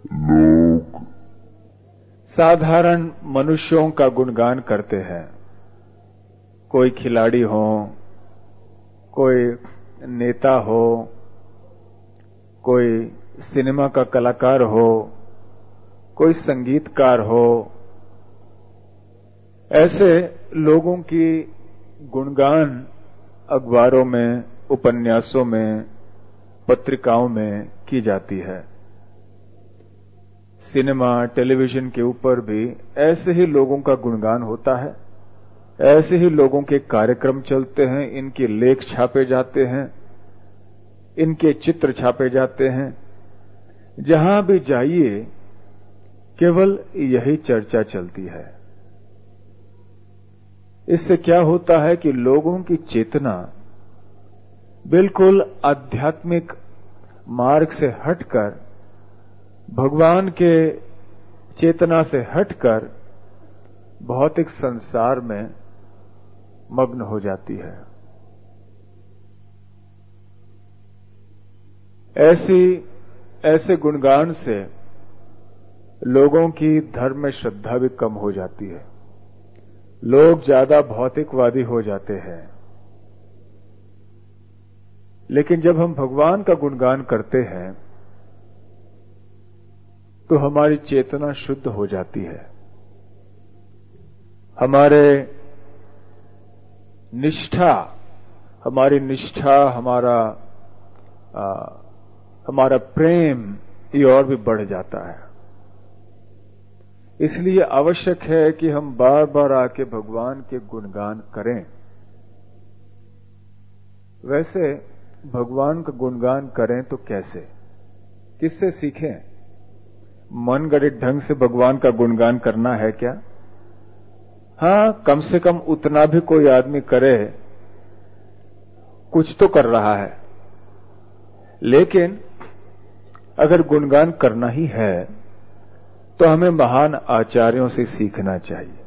लोग साधारण मनुष्यों का गुणगान करते हैं। कोई खिलाड़ी हो, कोई नेता हो, कोई सिनेमा का कलाकार हो, कोई संगीतकार हो, ऐसे लोगों की गुणगान अखबारों में, उपन्यासों में, पत्रिकाओं में की जाती है। सिनेमा, टेलीविजन के ऊपर भी ऐसे ही लोगों का गुणगान होता है। ऐसे ही लोगों के कार्यक्रम चलते हैं, इनके लेख छापे जाते हैं, इनके चित्र छापे जाते हैं। जहां भी जाइए केवल यही चर्चा चलती है। इससे क्या होता है कि लोगों की चेतना बिल्कुल आध्यात्मिक मार्ग से हटकर, भगवान के चेतना से हटकर भौतिक संसार में मग्न हो जाती है। ऐसे गुणगान से लोगों की धर्म में श्रद्धा भी कम हो जाती है। लोग ज्यादा भौतिकवादी हो जाते हैं। लेकिन जब हम भगवान का गुणगान करते हैं तो हमारी चेतना शुद्ध हो जाती है। हमारी निष्ठा, हमारा प्रेम ये और भी बढ़ जाता है। इसलिए आवश्यक है कि हम बार बार आके भगवान के गुणगान करें। वैसे भगवान का गुणगान करें तो कैसे, किससे सीखें? मनगढ़ंत ढंग से भगवान का गुणगान करना है क्या? हां, कम से कम उतना भी कोई आदमी करे, कुछ तो कर रहा है। लेकिन अगर गुणगान करना ही है तो हमें महान आचार्यों से सीखना चाहिए।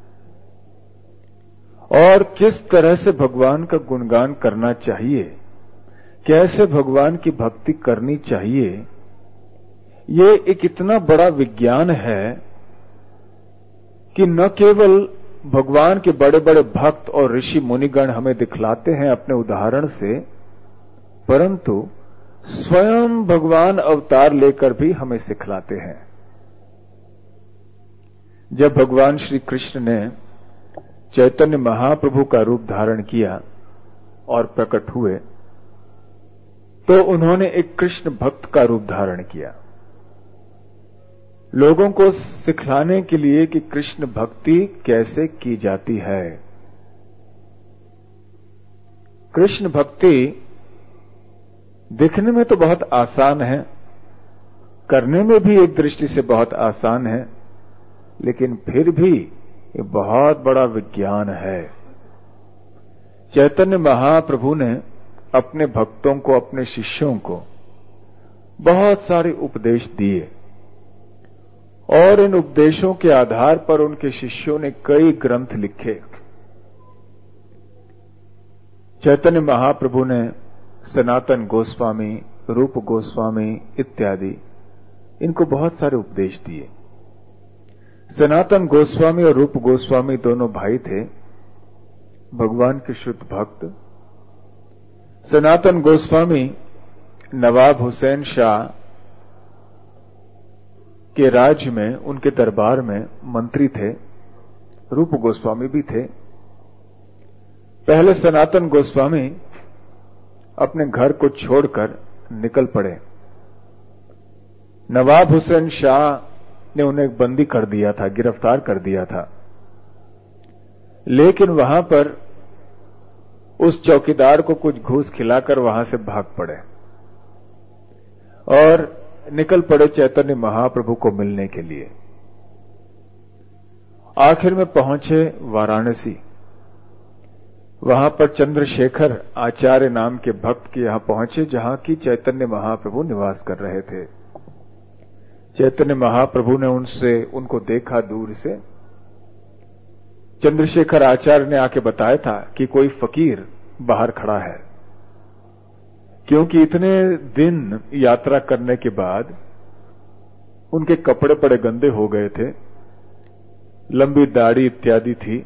और किस तरह से भगवान का गुणगान करना चाहिए, कैसे भगवान की भक्ति करनी चाहिए, ये एक इतना बड़ा विज्ञान है कि न केवल भगवान के बड़े बड़े भक्त और ऋषि मुनिगण हमें दिखलाते हैं अपने उदाहरण से, परंतु स्वयं भगवान अवतार लेकर भी हमें सिखलाते हैं। जब भगवान श्री कृष्ण ने चैतन्य महाप्रभु का रूप धारण किया और प्रकट हुए, तो उन्होंने एक कृष्ण भक्त का रूप धारण किया, लोगों को सिखलाने के लिए कि कृष्ण भक्ति कैसे की जाती है। कृष्ण भक्ति दिखने में तो बहुत आसान है, करने में भी एक दृष्टि से बहुत आसान है, लेकिन फिर भी ये बहुत बड़ा विज्ञान है। चैतन्य महाप्रभु ने अपने भक्तों को, अपने शिष्यों को बहुत सारे उपदेश दिए और इन उपदेशों के आधार पर उनके शिष्यों ने कई ग्रंथ लिखे। चैतन्य महाप्रभु ने सनातन गोस्वामी, रूप गोस्वामी इत्यादि इनको बहुत सारे उपदेश दिए। सनातन गोस्वामी और रूप गोस्वामी दोनों भाई थे, भगवान के शुद्ध भक्त। सनातन गोस्वामी नवाब हुसैन शाह के राज्य में, उनके दरबार में मंत्री थे। रूप गोस्वामी भी थे। पहले सनातन गोस्वामी अपने घर को छोड़कर निकल पड़े। नवाब हुसैन शाह ने उन्हें बंदी कर दिया था, गिरफ्तार कर दिया था। लेकिन वहां पर उस चौकीदार को कुछ घूस खिलाकर वहां से भाग पड़े और निकल पड़े चैतन्य महाप्रभु को मिलने के लिए। आखिर में पहुंचे वाराणसी। वहां पर चंद्रशेखर आचार्य नाम के भक्त के यहां पहुंचे, जहां की चैतन्य महाप्रभु निवास कर रहे थे। चैतन्य महाप्रभु ने उनको देखा दूर से। चंद्रशेखर आचार्य ने आके बताया था कि कोई फकीर बाहर खड़ा है, क्योंकि इतने दिन यात्रा करने के बाद उनके कपड़े बड़े गंदे हो गए थे, लंबी दाढ़ी इत्यादि थी,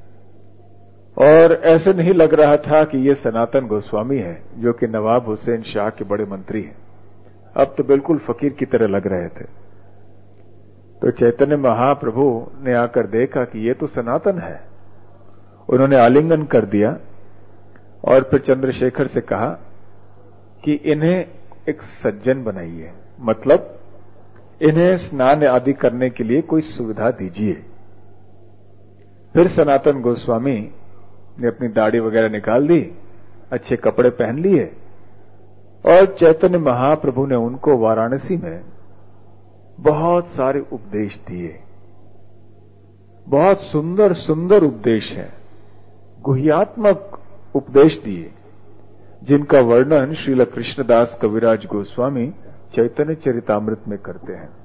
और ऐसे नहीं लग रहा था कि ये सनातन गोस्वामी है जो कि नवाब हुसैन शाह के बड़े मंत्री हैं। अब तो बिल्कुल फकीर की तरह लग रहे थे। तो चैतन्य महाप्रभु ने आकर देखा कि ये तो सनातन है। उन्होंने आलिंगन कर दिया और फिर चंद्रशेखर से कहा कि इन्हें एक सज्जन बनाइए, मतलब इन्हें स्नान आदि करने के लिए कोई सुविधा दीजिए। फिर सनातन गोस्वामी ने अपनी दाढ़ी वगैरह निकाल दी, अच्छे कपड़े पहन लिए, और चैतन्य महाप्रभु ने उनको वाराणसी में बहुत सारे उपदेश दिए। बहुत सुंदर सुंदर उपदेश हैं, गुह्यात्मक उपदेश दिए, जिनका वर्णन श्रील कृष्णदास कविराज गोस्वामी चैतन्य चरितामृत में करते हैं।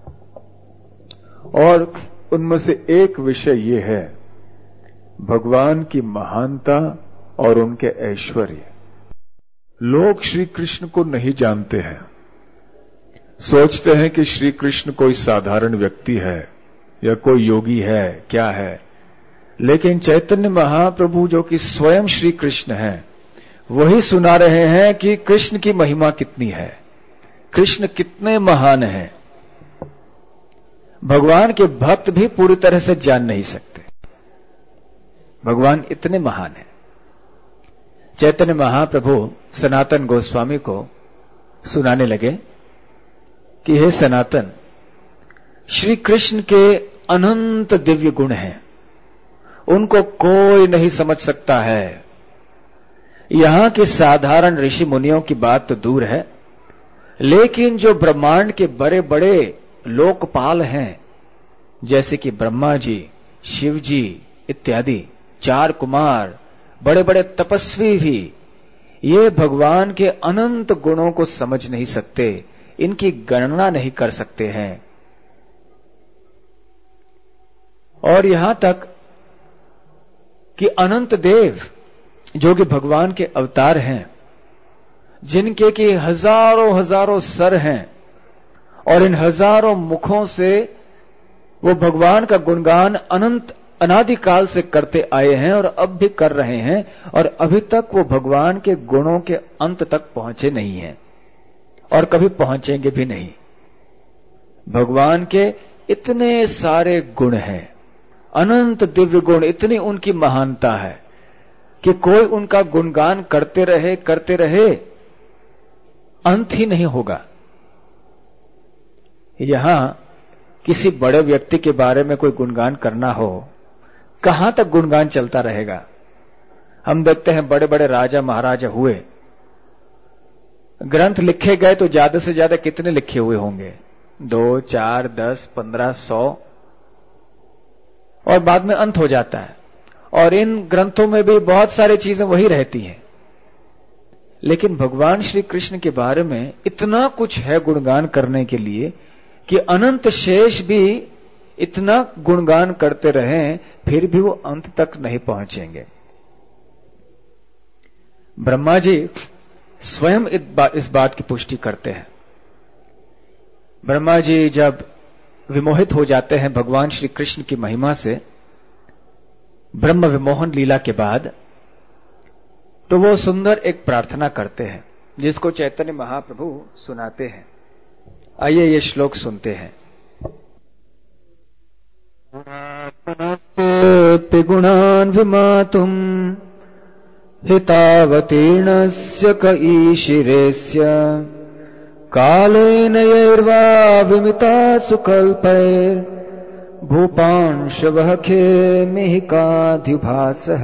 और उनमें से एक विषय ये है भगवान की महानता और उनके ऐश्वर्य। लोग श्री कृष्ण को नहीं जानते हैं, सोचते हैं कि श्री कृष्ण कोई साधारण व्यक्ति है या कोई योगी है, क्या है। लेकिन चैतन्य महाप्रभु जो कि स्वयं श्री कृष्ण हैं, वही सुना रहे हैं कि कृष्ण की महिमा कितनी है, कृष्ण कितने महान हैं। भगवान के भक्त भी पूरी तरह से जान नहीं सकते, भगवान इतने महान हैं। चैतन्य महाप्रभु सनातन गोस्वामी को सुनाने लगे कि हे सनातन, श्री कृष्ण के अनंत दिव्य गुण हैं, उनको कोई नहीं समझ सकता है। यहां के साधारण ऋषि मुनियों की बात तो दूर है, लेकिन जो ब्रह्मांड के बड़े बड़े लोकपाल हैं, जैसे कि ब्रह्मा जी, शिव जी इत्यादि, 4 कुमार, बड़े बड़े तपस्वी भी, ये भगवान के अनंत गुणों को समझ नहीं सकते, इनकी गणना नहीं कर सकते हैं। और यहां तक कि अनंत देव जो कि भगवान के अवतार हैं, जिनके कि हजारों हजारों सर हैं, और इन हजारों मुखों से वो भगवान का गुणगान अनंत अनादिकाल से करते आए हैं और अब भी कर रहे हैं, और अभी तक वो भगवान के गुणों के अंत तक पहुंचे नहीं हैं और कभी पहुंचेंगे भी नहीं। भगवान के इतने सारे गुण हैं, अनंत दिव्य गुण, इतनी उनकी महानता है कि कोई उनका गुणगान करते रहे अंत ही नहीं होगा। यहां किसी बड़े व्यक्ति के बारे में कोई गुणगान करना हो, कहां तक गुणगान चलता रहेगा। हम देखते हैं बड़े बड़े राजा महाराजा हुए, ग्रंथ लिखे गए तो ज्यादा से ज्यादा कितने लिखे हुए होंगे, 2, 4, 10, 15, 100, और बाद में अंत हो जाता है। और इन ग्रंथों में भी बहुत सारी चीजें वही रहती हैं। लेकिन भगवान श्री कृष्ण के बारे में इतना कुछ है गुणगान करने के लिए कि अनंत शेष भी इतना गुणगान करते रहें, फिर भी वो अंत तक नहीं पहुंचेंगे। ब्रह्मा जी स्वयं इस बात की पुष्टि करते हैं। ब्रह्मा जी जब विमोहित हो जाते हैं भगवान श्री कृष्ण की महिमा से, ब्रह्म विमोहन लीला के बाद, तो वो सुंदर एक प्रार्थना करते हैं जिसको चैतन्य महाप्रभु सुनाते हैं। आइए ये श्लोक सुनते हैं। गुणान् विमातुम् हितावतीर्णस्य क ईशिरेस्य कालेन यैर्वा विमिता सुकल्पैर् भूपांशवः खेमिहिकाधिभासः।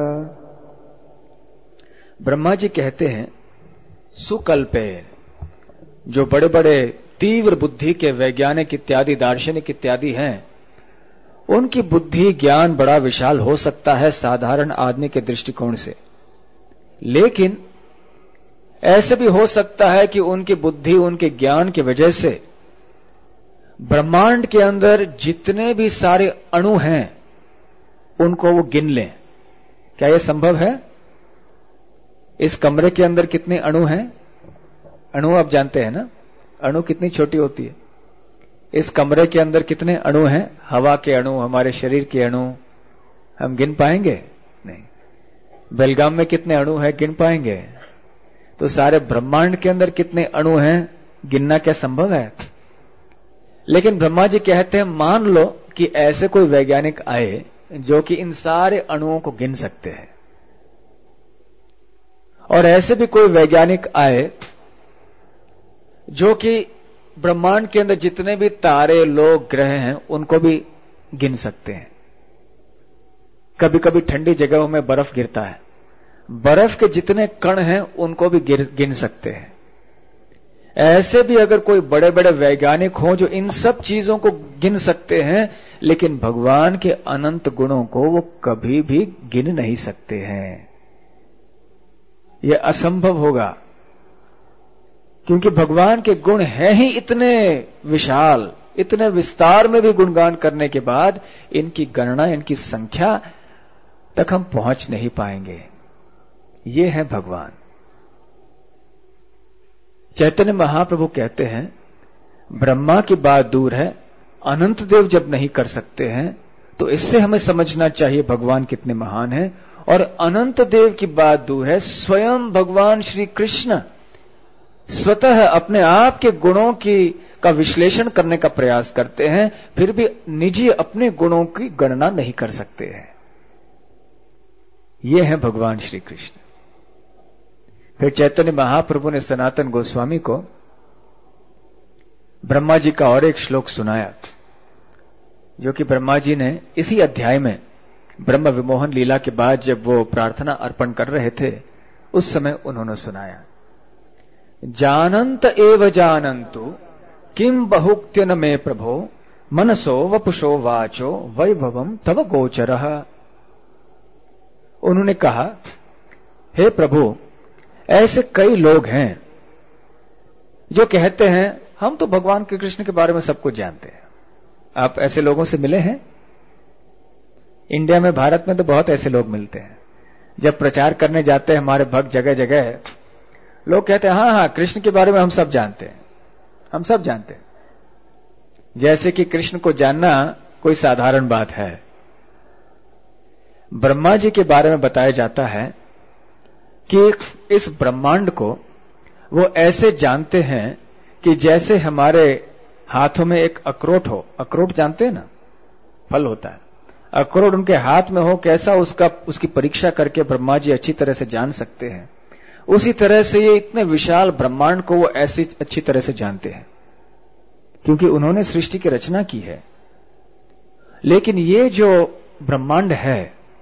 ब्रह्मा जी कहते हैं, सुकल्पैर्, जो बड़े बड़े तीव्र बुद्धि के वैज्ञानिक इत्यादि दार्शनिक इत्यादि हैं, उनकी बुद्धि ज्ञान बड़ा विशाल हो सकता है साधारण आदमी के दृष्टिकोण से, लेकिन ऐसे भी हो सकता है कि उनकी बुद्धि, उनके ज्ञान की वजह से ब्रह्मांड के अंदर जितने भी सारे अणु हैं उनको वो गिन लें। क्या यह संभव है? इस कमरे के अंदर कितने अणु हैं? अणु आप जानते हैं ना, अणु कितनी छोटी होती है। इस कमरे के अंदर कितने अणु हैं? हवा के अणु, हमारे शरीर के अणु, हम गिन पाएंगे? नहीं। बेलगाम में कितने अणु हैं, गिन पाएंगे? तो सारे ब्रह्मांड के अंदर कितने अणु हैं, गिनना क्या संभव है? लेकिन ब्रह्मा जी कहते हैं, मान लो कि ऐसे कोई वैज्ञानिक आए जो कि इन सारे अणुओं को गिन सकते हैं, और ऐसे भी कोई वैज्ञानिक आए जो कि ब्रह्मांड के अंदर जितने भी तारे, लोग, ग्रह हैं उनको भी गिन सकते हैं। कभी कभी ठंडी जगहों में बर्फ गिरता है, बर्फ के जितने कण हैं उनको भी गिन सकते हैं। ऐसे भी अगर कोई बड़े बड़े वैज्ञानिक हों जो इन सब चीजों को गिन सकते हैं, लेकिन भगवान के अनंत गुणों को वो कभी भी गिन नहीं सकते हैं। यह असंभव होगा, क्योंकि भगवान के गुण हैं ही इतने विशाल, इतने विस्तार में भी गुणगान करने के बाद इनकी गणना, इनकी संख्या तक हम पहुंच नहीं पाएंगे। ये है भगवान। चैतन्य महाप्रभु कहते हैं, ब्रह्मा की बात दूर है, अनंत देव जब नहीं कर सकते हैं तो इससे हमें समझना चाहिए भगवान कितने महान हैं। और अनंत देव की बात दूर है, स्वयं भगवान श्री कृष्ण स्वतः अपने आप के गुणों का विश्लेषण करने का प्रयास करते हैं, फिर भी निजी अपने गुणों की गणना नहीं कर सकते हैं। ये है भगवान श्री कृष्ण। फिर चैतन्य महाप्रभु ने सनातन गोस्वामी को ब्रह्मा जी का और एक श्लोक सुनाया, जो कि ब्रह्मा जी ने इसी अध्याय में ब्रह्म विमोहन लीला के बाद जब वो प्रार्थना अर्पण कर रहे थे उस समय उन्होंने सुनाया। जानंत एव जानंतु किम बहुक्त्यन मे प्रभो मनसो वपुषो वाचो वैभवम तव गोचरः। उन्होंने कहा, हे प्रभु, ऐसे कई लोग हैं जो कहते हैं हम तो भगवान के कृष्ण के बारे में सब कुछ जानते हैं। आप ऐसे लोगों से मिले हैं? इंडिया में, भारत में तो बहुत ऐसे लोग मिलते हैं। जब प्रचार करने जाते हैं हमारे भक्त जगह जगह, लोग कहते हैं हाँ, कृष्ण के बारे में हम सब जानते हैं, हम सब जानते हैं। जैसे कि कृष्ण को जानना कोई साधारण बात है। ब्रह्मा जी के बारे में बताया जाता है कि इस ब्रह्मांड को वो ऐसे जानते हैं कि जैसे हमारे हाथों में एक अखरोट हो। अखरोट जानते हैं ना, फल होता है। अखरोट उनके हाथ में हो, कैसा उसकी परीक्षा करके ब्रह्मा जी अच्छी तरह से जान सकते हैं। उसी तरह से ये इतने विशाल ब्रह्मांड को वो ऐसी अच्छी तरह से जानते हैं, क्योंकि उन्होंने सृष्टि की रचना की है। लेकिन ये जो ब्रह्मांड है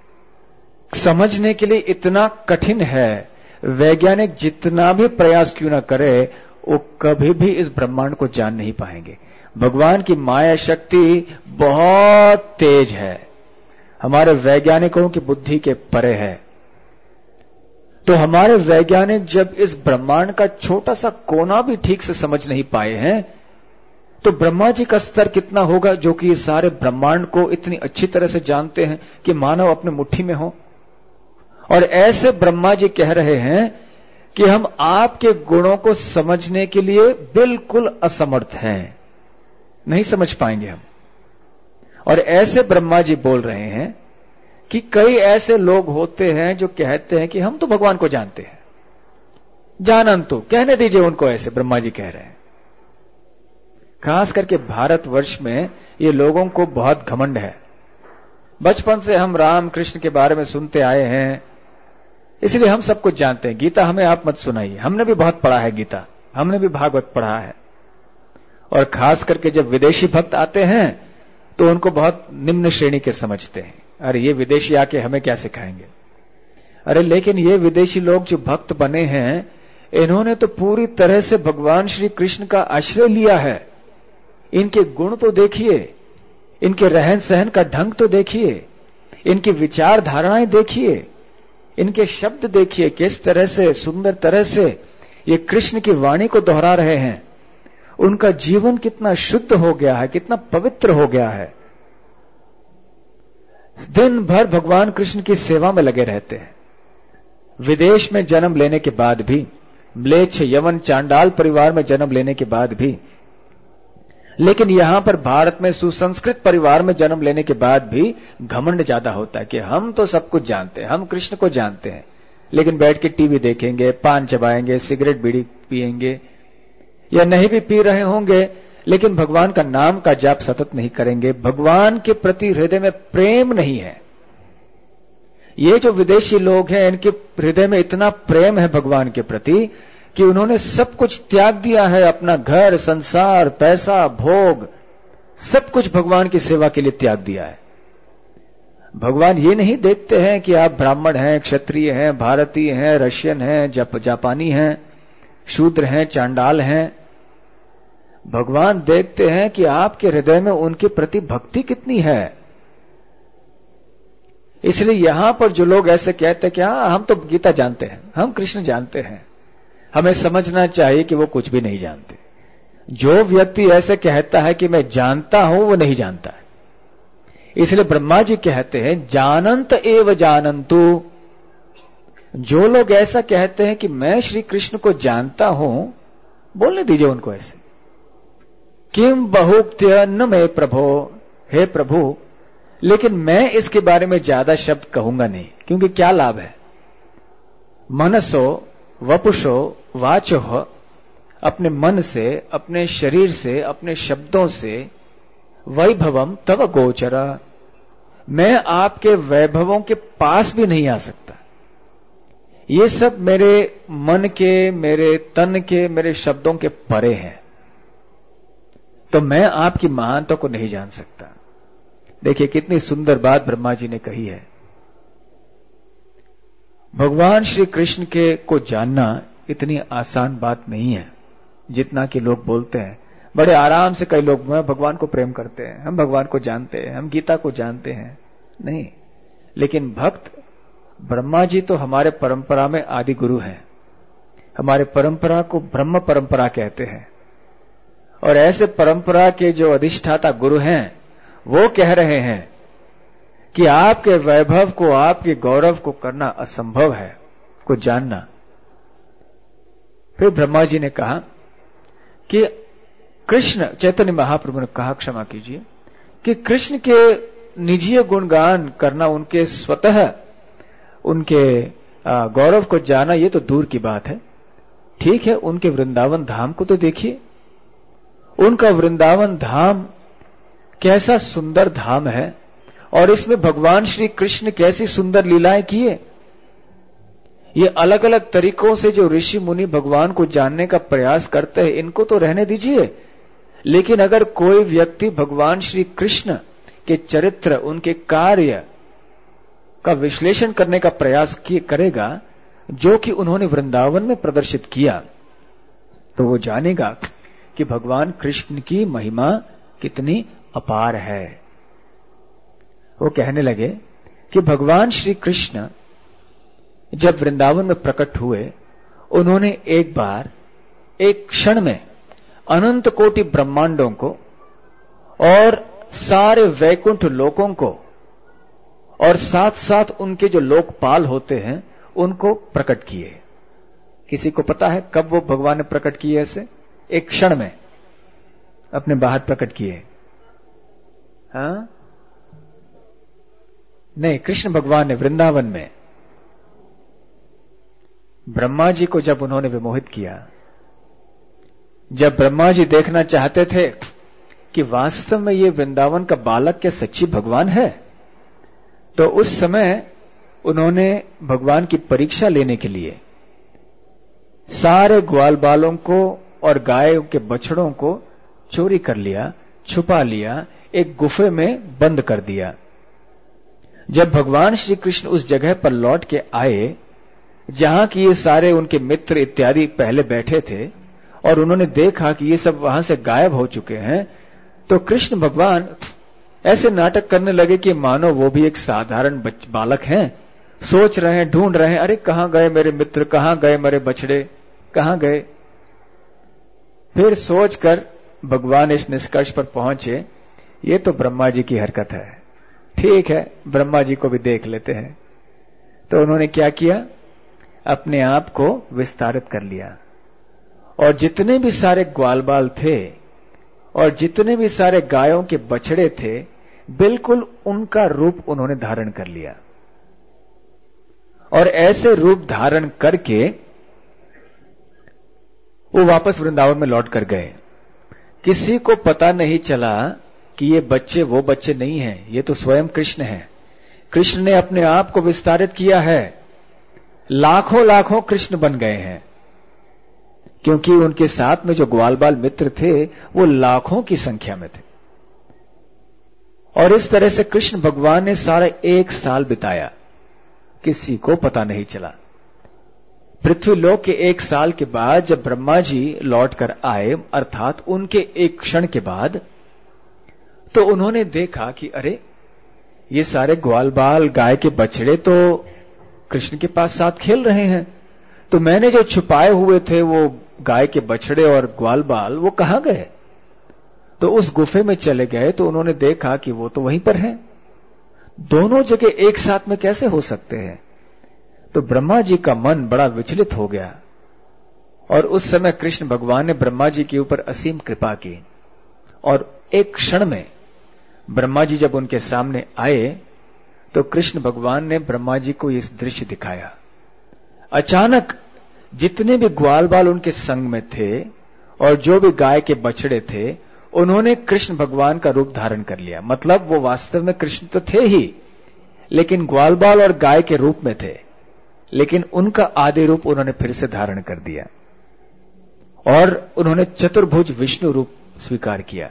समझने के लिए इतना कठिन है, वैज्ञानिक जितना भी प्रयास क्यों ना करे वो कभी भी इस ब्रह्मांड को जान नहीं पाएंगे। भगवान की माया शक्ति बहुत तेज है, हमारे वैज्ञानिकों की बुद्धि के परे है। तो हमारे वैज्ञानिक जब इस ब्रह्मांड का छोटा सा कोना भी ठीक से समझ नहीं पाए हैं, तो ब्रह्मा जी का स्तर कितना होगा जो कि ये सारे ब्रह्मांड को इतनी अच्छी तरह से जानते हैं कि मानव अपने मुट्ठी में हो। और ऐसे ब्रह्मा जी कह रहे हैं कि हम आपके गुणों को समझने के लिए बिल्कुल असमर्थ हैं, नहीं समझ पाएंगे हम। और ऐसे ब्रह्मा जी बोल रहे हैं कि कई ऐसे लोग होते हैं जो कहते हैं कि हम तो भगवान को जानते हैं। जानंतु, कहने दीजिए उनको, ऐसे ब्रह्मा जी कह रहे हैं। खास करके भारतवर्ष में ये लोगों को बहुत घमंड है। बचपन से हम राम कृष्ण के बारे में सुनते आए हैं, इसलिए हम सब कुछ जानते हैं। गीता हमें आप मत सुनाइए, हमने भी बहुत पढ़ा है गीता, हमने भी भागवत पढ़ा है। और खास करके जब विदेशी भक्त आते हैं तो उनको बहुत निम्न श्रेणी के समझते हैं। अरे ये विदेशी आके हमें क्या सिखाएंगे। अरे लेकिन ये विदेशी लोग जो भक्त बने हैं, इन्होंने तो पूरी तरह से भगवान श्री कृष्ण का आश्रय लिया है। इनके गुण तो देखिए, इनके रहन सहन का ढंग तो देखिए, इनकी विचार धारणाएं देखिए, इनके शब्द देखिए, किस तरह से सुंदर तरह से ये कृष्ण की वाणी को दोहरा रहे हैं। उनका जीवन कितना शुद्ध हो गया है, कितना पवित्र हो गया है। दिन भर भगवान कृष्ण की सेवा में लगे रहते हैं। विदेश में जन्म लेने के बाद भी, म्लेच्छ यवन चांडाल परिवार में जन्म लेने के बाद भी लेकिन यहां पर भारत में सुसंस्कृत परिवार में जन्म लेने के बाद भी घमंड ज्यादा होता है कि हम तो सब कुछ जानते हैं, हम कृष्ण को जानते हैं, लेकिन बैठ के टीवी देखेंगे, पान चबाएंगे, सिगरेट बीड़ी पिएंगे, या नहीं भी पी रहे होंगे लेकिन भगवान का नाम का जाप सतत नहीं करेंगे। भगवान के प्रति हृदय में प्रेम नहीं है। ये जो विदेशी लोग हैं, इनके हृदय में इतना प्रेम है भगवान के प्रति कि उन्होंने सब कुछ त्याग दिया है, अपना घर, संसार, पैसा, भोग, सब कुछ भगवान की सेवा के लिए त्याग दिया है। भगवान ये नहीं देखते हैं कि आप ब्राह्मण हैं, क्षत्रिय हैं, भारतीय हैं, रशियन हैं, जापानी हैं, शूद्र हैं, चांडाल हैं। भगवान देखते हैं कि आपके हृदय में उनके प्रति भक्ति कितनी है। इसलिए यहां पर जो लोग ऐसे कहते हैं कि हाँ हम तो गीता जानते हैं, हम कृष्ण जानते हैं, हमें समझना चाहिए कि वो कुछ भी नहीं जानते। जो व्यक्ति ऐसे कहता है कि मैं जानता हूं, वो नहीं जानता है। इसलिए ब्रह्मा जी कहते हैं जानंत एव जानंतु। जो लोग ऐसा कहते हैं कि मैं श्री कृष्ण को जानता हूं, बोलने दीजिए उनको ऐसे। किम बहुक्त्य न मे प्रभो, हे प्रभु, लेकिन मैं इसके बारे में ज्यादा शब्द कहूंगा नहीं, क्योंकि क्या लाभ है। मनसो वपुषो वाचो, अपने मन से, अपने शरीर से, अपने शब्दों से, वैभवम तव गोचर, मैं आपके वैभवों के पास भी नहीं आ सकता। ये सब मेरे मन के, मेरे तन के, मेरे शब्दों के परे हैं, तो मैं आपकी महानता को नहीं जान सकता। देखिए कितनी सुंदर बात ब्रह्मा जी ने कही है। भगवान श्री कृष्ण के को जानना इतनी आसान बात नहीं है जितना कि लोग बोलते हैं। बड़े आराम से कई लोग भगवान को प्रेम करते हैं, हम भगवान को जानते हैं, हम गीता को जानते हैं। नहीं, लेकिन भक्त ब्रह्मा जी तो हमारे परंपरा में आदि गुरु हैं। हमारे परंपरा को ब्रह्म परंपरा कहते हैं, और ऐसे परंपरा के जो अधिष्ठाता गुरु हैं वो कह रहे हैं कि आपके वैभव को, आपके गौरव को करना असंभव है, को जानना। फिर ब्रह्मा जी ने कहा कि कृष्ण, चैतन्य महाप्रभु ने कहा, क्षमा कीजिए, कि कृष्ण के निजी गुणगान करना, उनके स्वतः उनके गौरव को जाना, ये तो दूर की बात है। ठीक है, उनके वृंदावन धाम को तो देखिए, उनका वृंदावन धाम कैसा सुंदर धाम है, और इसमें भगवान श्री कृष्ण कैसी सुंदर लीलाएं किए। ये अलग अलग तरीकों से जो ऋषि मुनि भगवान को जानने का प्रयास करते हैं, इनको तो रहने दीजिए। लेकिन अगर कोई व्यक्ति भगवान श्री कृष्ण के चरित्र, उनके कार्य का विश्लेषण करने का प्रयास करेगा, जो कि उन्होंने वृंदावन में प्रदर्शित किया, तो वो जानेगा कि भगवान कृष्ण की महिमा कितनी अपार है। वो कहने लगे कि भगवान श्री कृष्ण जब वृंदावन में प्रकट हुए, उन्होंने एक बार, एक क्षण में अनंत कोटि ब्रह्मांडों को और सारे वैकुंठ लोकों को, और साथ साथ उनके जो लोकपाल होते हैं उनको प्रकट किए। किसी को पता है कब वो भगवान ने प्रकट किए? ऐसे एक क्षण में अपने बाहर प्रकट किए। हाँ, नहीं, कृष्ण भगवान ने वृंदावन में ब्रह्मा जी को जब उन्होंने विमोहित किया, जब ब्रह्मा जी देखना चाहते थे कि वास्तव में ये वृंदावन का बालक क्या सच्ची भगवान है, तो उस समय उन्होंने भगवान की परीक्षा लेने के लिए सारे ग्वाल बालों को और गाय के बछड़ों को चोरी कर लिया, छुपा लिया, एक गुफे में बंद कर दिया। जब भगवान श्री कृष्ण उस जगह पर लौट के आए जहां कि ये सारे उनके मित्र इत्यादि पहले बैठे थे, और उन्होंने देखा कि ये सब वहां से गायब हो चुके हैं, तो कृष्ण भगवान ऐसे नाटक करने लगे कि मानो वो भी एक साधारण बालक हैं। सोच रहे हैं, ढूंढ रहे हैं, अरे कहां गए मेरे मित्र, कहां गए मेरे बछड़े, कहां गए। फिर सोचकर भगवान इस निष्कर्ष पर पहुंचे, ये तो ब्रह्मा जी की हरकत है, ठीक है ब्रह्मा जी को भी देख लेते हैं। तो उन्होंने क्या किया, अपने आप को विस्तारित कर लिया, और जितने भी सारे ग्वाल बाल थे और जितने भी सारे गायों के बछड़े थे, बिल्कुल उनका रूप उन्होंने धारण कर लिया। और ऐसे रूप धारण करके वो वापस वृंदावन में लौट कर गए। किसी को पता नहीं चला कि ये बच्चे वो बच्चे नहीं हैं, ये तो स्वयं कृष्ण हैं। कृष्ण ने अपने आप को विस्तारित किया है, लाखों लाखों कृष्ण बन गए हैं, क्योंकि उनके साथ में जो ग्वाल बाल मित्र थे वो लाखों की संख्या में थे। और इस तरह से कृष्ण भगवान ने सारा 1 साल बिताया, किसी को पता नहीं चला। पृथ्वीलोक के 1 साल के बाद जब ब्रह्मा जी लौट कर आए, अर्थात उनके एक क्षण के बाद, तो उन्होंने देखा कि अरे ये सारे ग्वाल बाल गाय के बछड़े तो कृष्ण के पास साथ खेल रहे हैं, तो मैंने जो छुपाए हुए थे वो गाय के बछड़े और ग्वाल बाल वो कहां गए? तो उस गुफे में चले गए तो उन्होंने देखा कि वो तो वहीं पर हैं। दोनों जगह एक साथ में कैसे हो सकते हैं? तो ब्रह्मा जी का मन बड़ा विचलित हो गया और उस समय कृष्ण भगवान ने ब्रह्मा जी के ऊपर असीम कृपा की और एक क्षण में ब्रह्मा जी जब उनके सामने आए तो कृष्ण भगवान ने ब्रह्मा जी को इस दृश्य दिखाया। अचानक जितने भी ग्वाल बाल उनके संग में थे और जो भी गाय के बछड़े थे, उन्होंने कृष्ण भगवान का रूप धारण कर लिया। मतलब वो वास्तव में कृष्ण तो थे ही, लेकिन ग्वाल बाल और गाय के रूप में थे, लेकिन उनका आदि रूप उन्होंने फिर से धारण कर दिया और उन्होंने चतुर्भुज विष्णु रूप स्वीकार किया।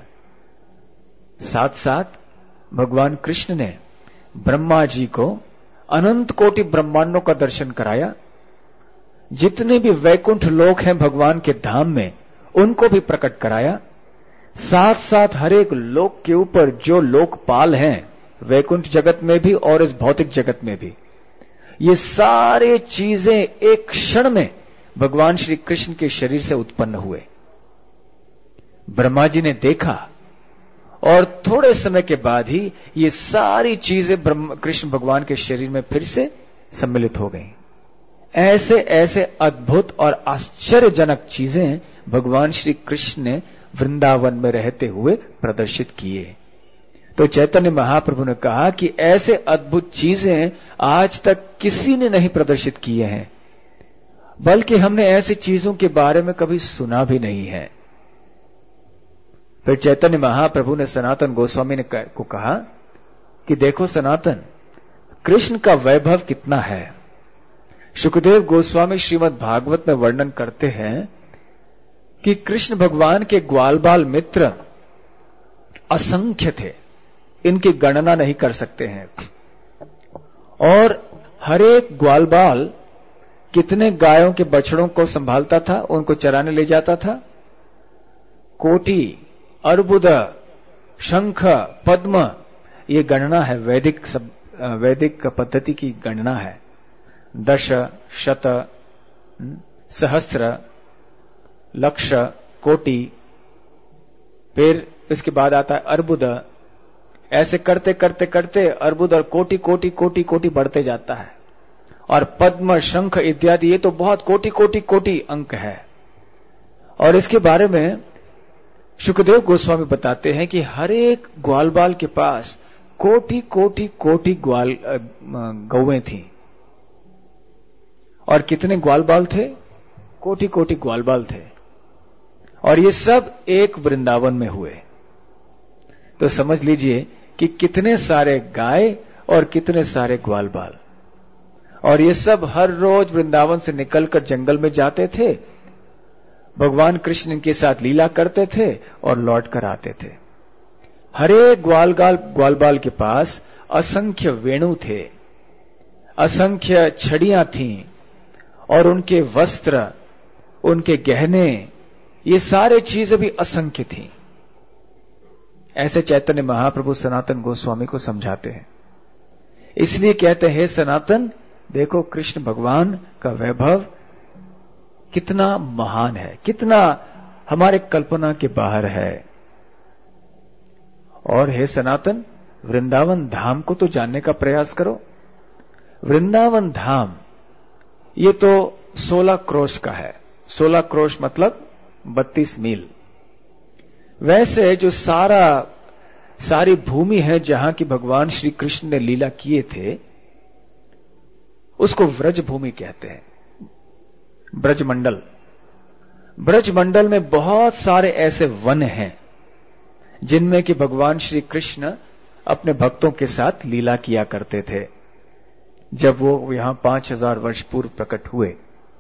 साथ साथ भगवान कृष्ण ने ब्रह्मा जी को अनंत कोटि ब्रह्मांडों का दर्शन कराया। जितने भी वैकुंठ लोक हैं भगवान के धाम में, उनको भी प्रकट कराया। साथ साथ हर एक लोक के ऊपर जो लोकपाल हैं, वैकुंठ जगत में भी और इस भौतिक जगत में भी, ये सारे चीजें एक क्षण में भगवान श्री कृष्ण के शरीर से उत्पन्न हुए। ब्रह्मा जी ने देखा और थोड़े समय के बाद ही ये सारी चीजें कृष्ण भगवान के शरीर में फिर से सम्मिलित हो गईं। ऐसे ऐसे अद्भुत और आश्चर्यजनक चीजें भगवान श्री कृष्ण ने वृंदावन में रहते हुए प्रदर्शित किए। तो चैतन्य महाप्रभु ने कहा कि ऐसे अद्भुत चीजें आज तक किसी ने नहीं प्रदर्शित किए हैं, बल्कि हमने ऐसी चीजों के बारे में कभी सुना भी नहीं है। फिर चैतन्य महाप्रभु ने सनातन गोस्वामी ने को कहा कि देखो सनातन, कृष्ण का वैभव कितना है। शुकदेव गोस्वामी श्रीमद् भागवत में वर्णन करते हैं कि कृष्ण भगवान के ग्वाल बाल मित्र असंख्य थे, इनकी गणना नहीं कर सकते हैं। और हर एक ग्वाल बाल कितने गायों के बछड़ों को संभालता था, उनको चराने ले जाता था। कोटि, अर्बुद, शंख, पद्म, ये गणना है, वैदिक पद्धति की गणना है। 10, शत, सहस्र, लक्ष, कोटि, फिर इसके बाद आता है अर्बुद। ऐसे करते करते करते अर्बुद और कोटि कोटि कोटि कोटि बढ़ते जाता है। और पद्म, शंख इत्यादि, ये तो बहुत कोटि कोटि कोटि अंक है। और इसके बारे में शुकदेव गोस्वामी बताते हैं कि हर एक ग्वाल बाल के पास कोटि कोटि कोटि गौएं थी। और कितने ग्वाल बाल थे? कोटि कोटि ग्वाल बाल थे। और ये सब एक वृंदावन में हुए। तो समझ लीजिए कि कितने सारे गाय और कितने सारे ग्वाल बाल। और ये सब हर रोज वृंदावन से निकलकर जंगल में जाते थे, भगवान कृष्ण के साथ लीला करते थे और लौट कर आते थे। हर एक ग्वाल बाल के पास असंख्य वेणु थे, असंख्य छड़ियां थीं, और उनके वस्त्र, उनके गहने, ये सारे चीजें भी असंख्य थीं। ऐसे चैतन्य महाप्रभु सनातन गोस्वामी को समझाते हैं। इसलिए कहते हैं, सनातन देखो कृष्ण भगवान का वैभव कितना महान है, कितना हमारे कल्पना के बाहर है। और हे सनातन, वृंदावन धाम को तो जानने का प्रयास करो। वृंदावन धाम ये तो 16 क्रोश का है। 16 क्रोश मतलब 32 मील। वैसे जो सारी भूमि है जहां की भगवान श्री कृष्ण ने लीला किए थे, उसको व्रज भूमि कहते हैं, ब्रजमंडल। ब्रजमंडल में बहुत सारे ऐसे वन हैं जिनमें कि भगवान श्री कृष्ण अपने भक्तों के साथ लीला किया करते थे जब वो यहां 5000 वर्ष पूर्व प्रकट हुए।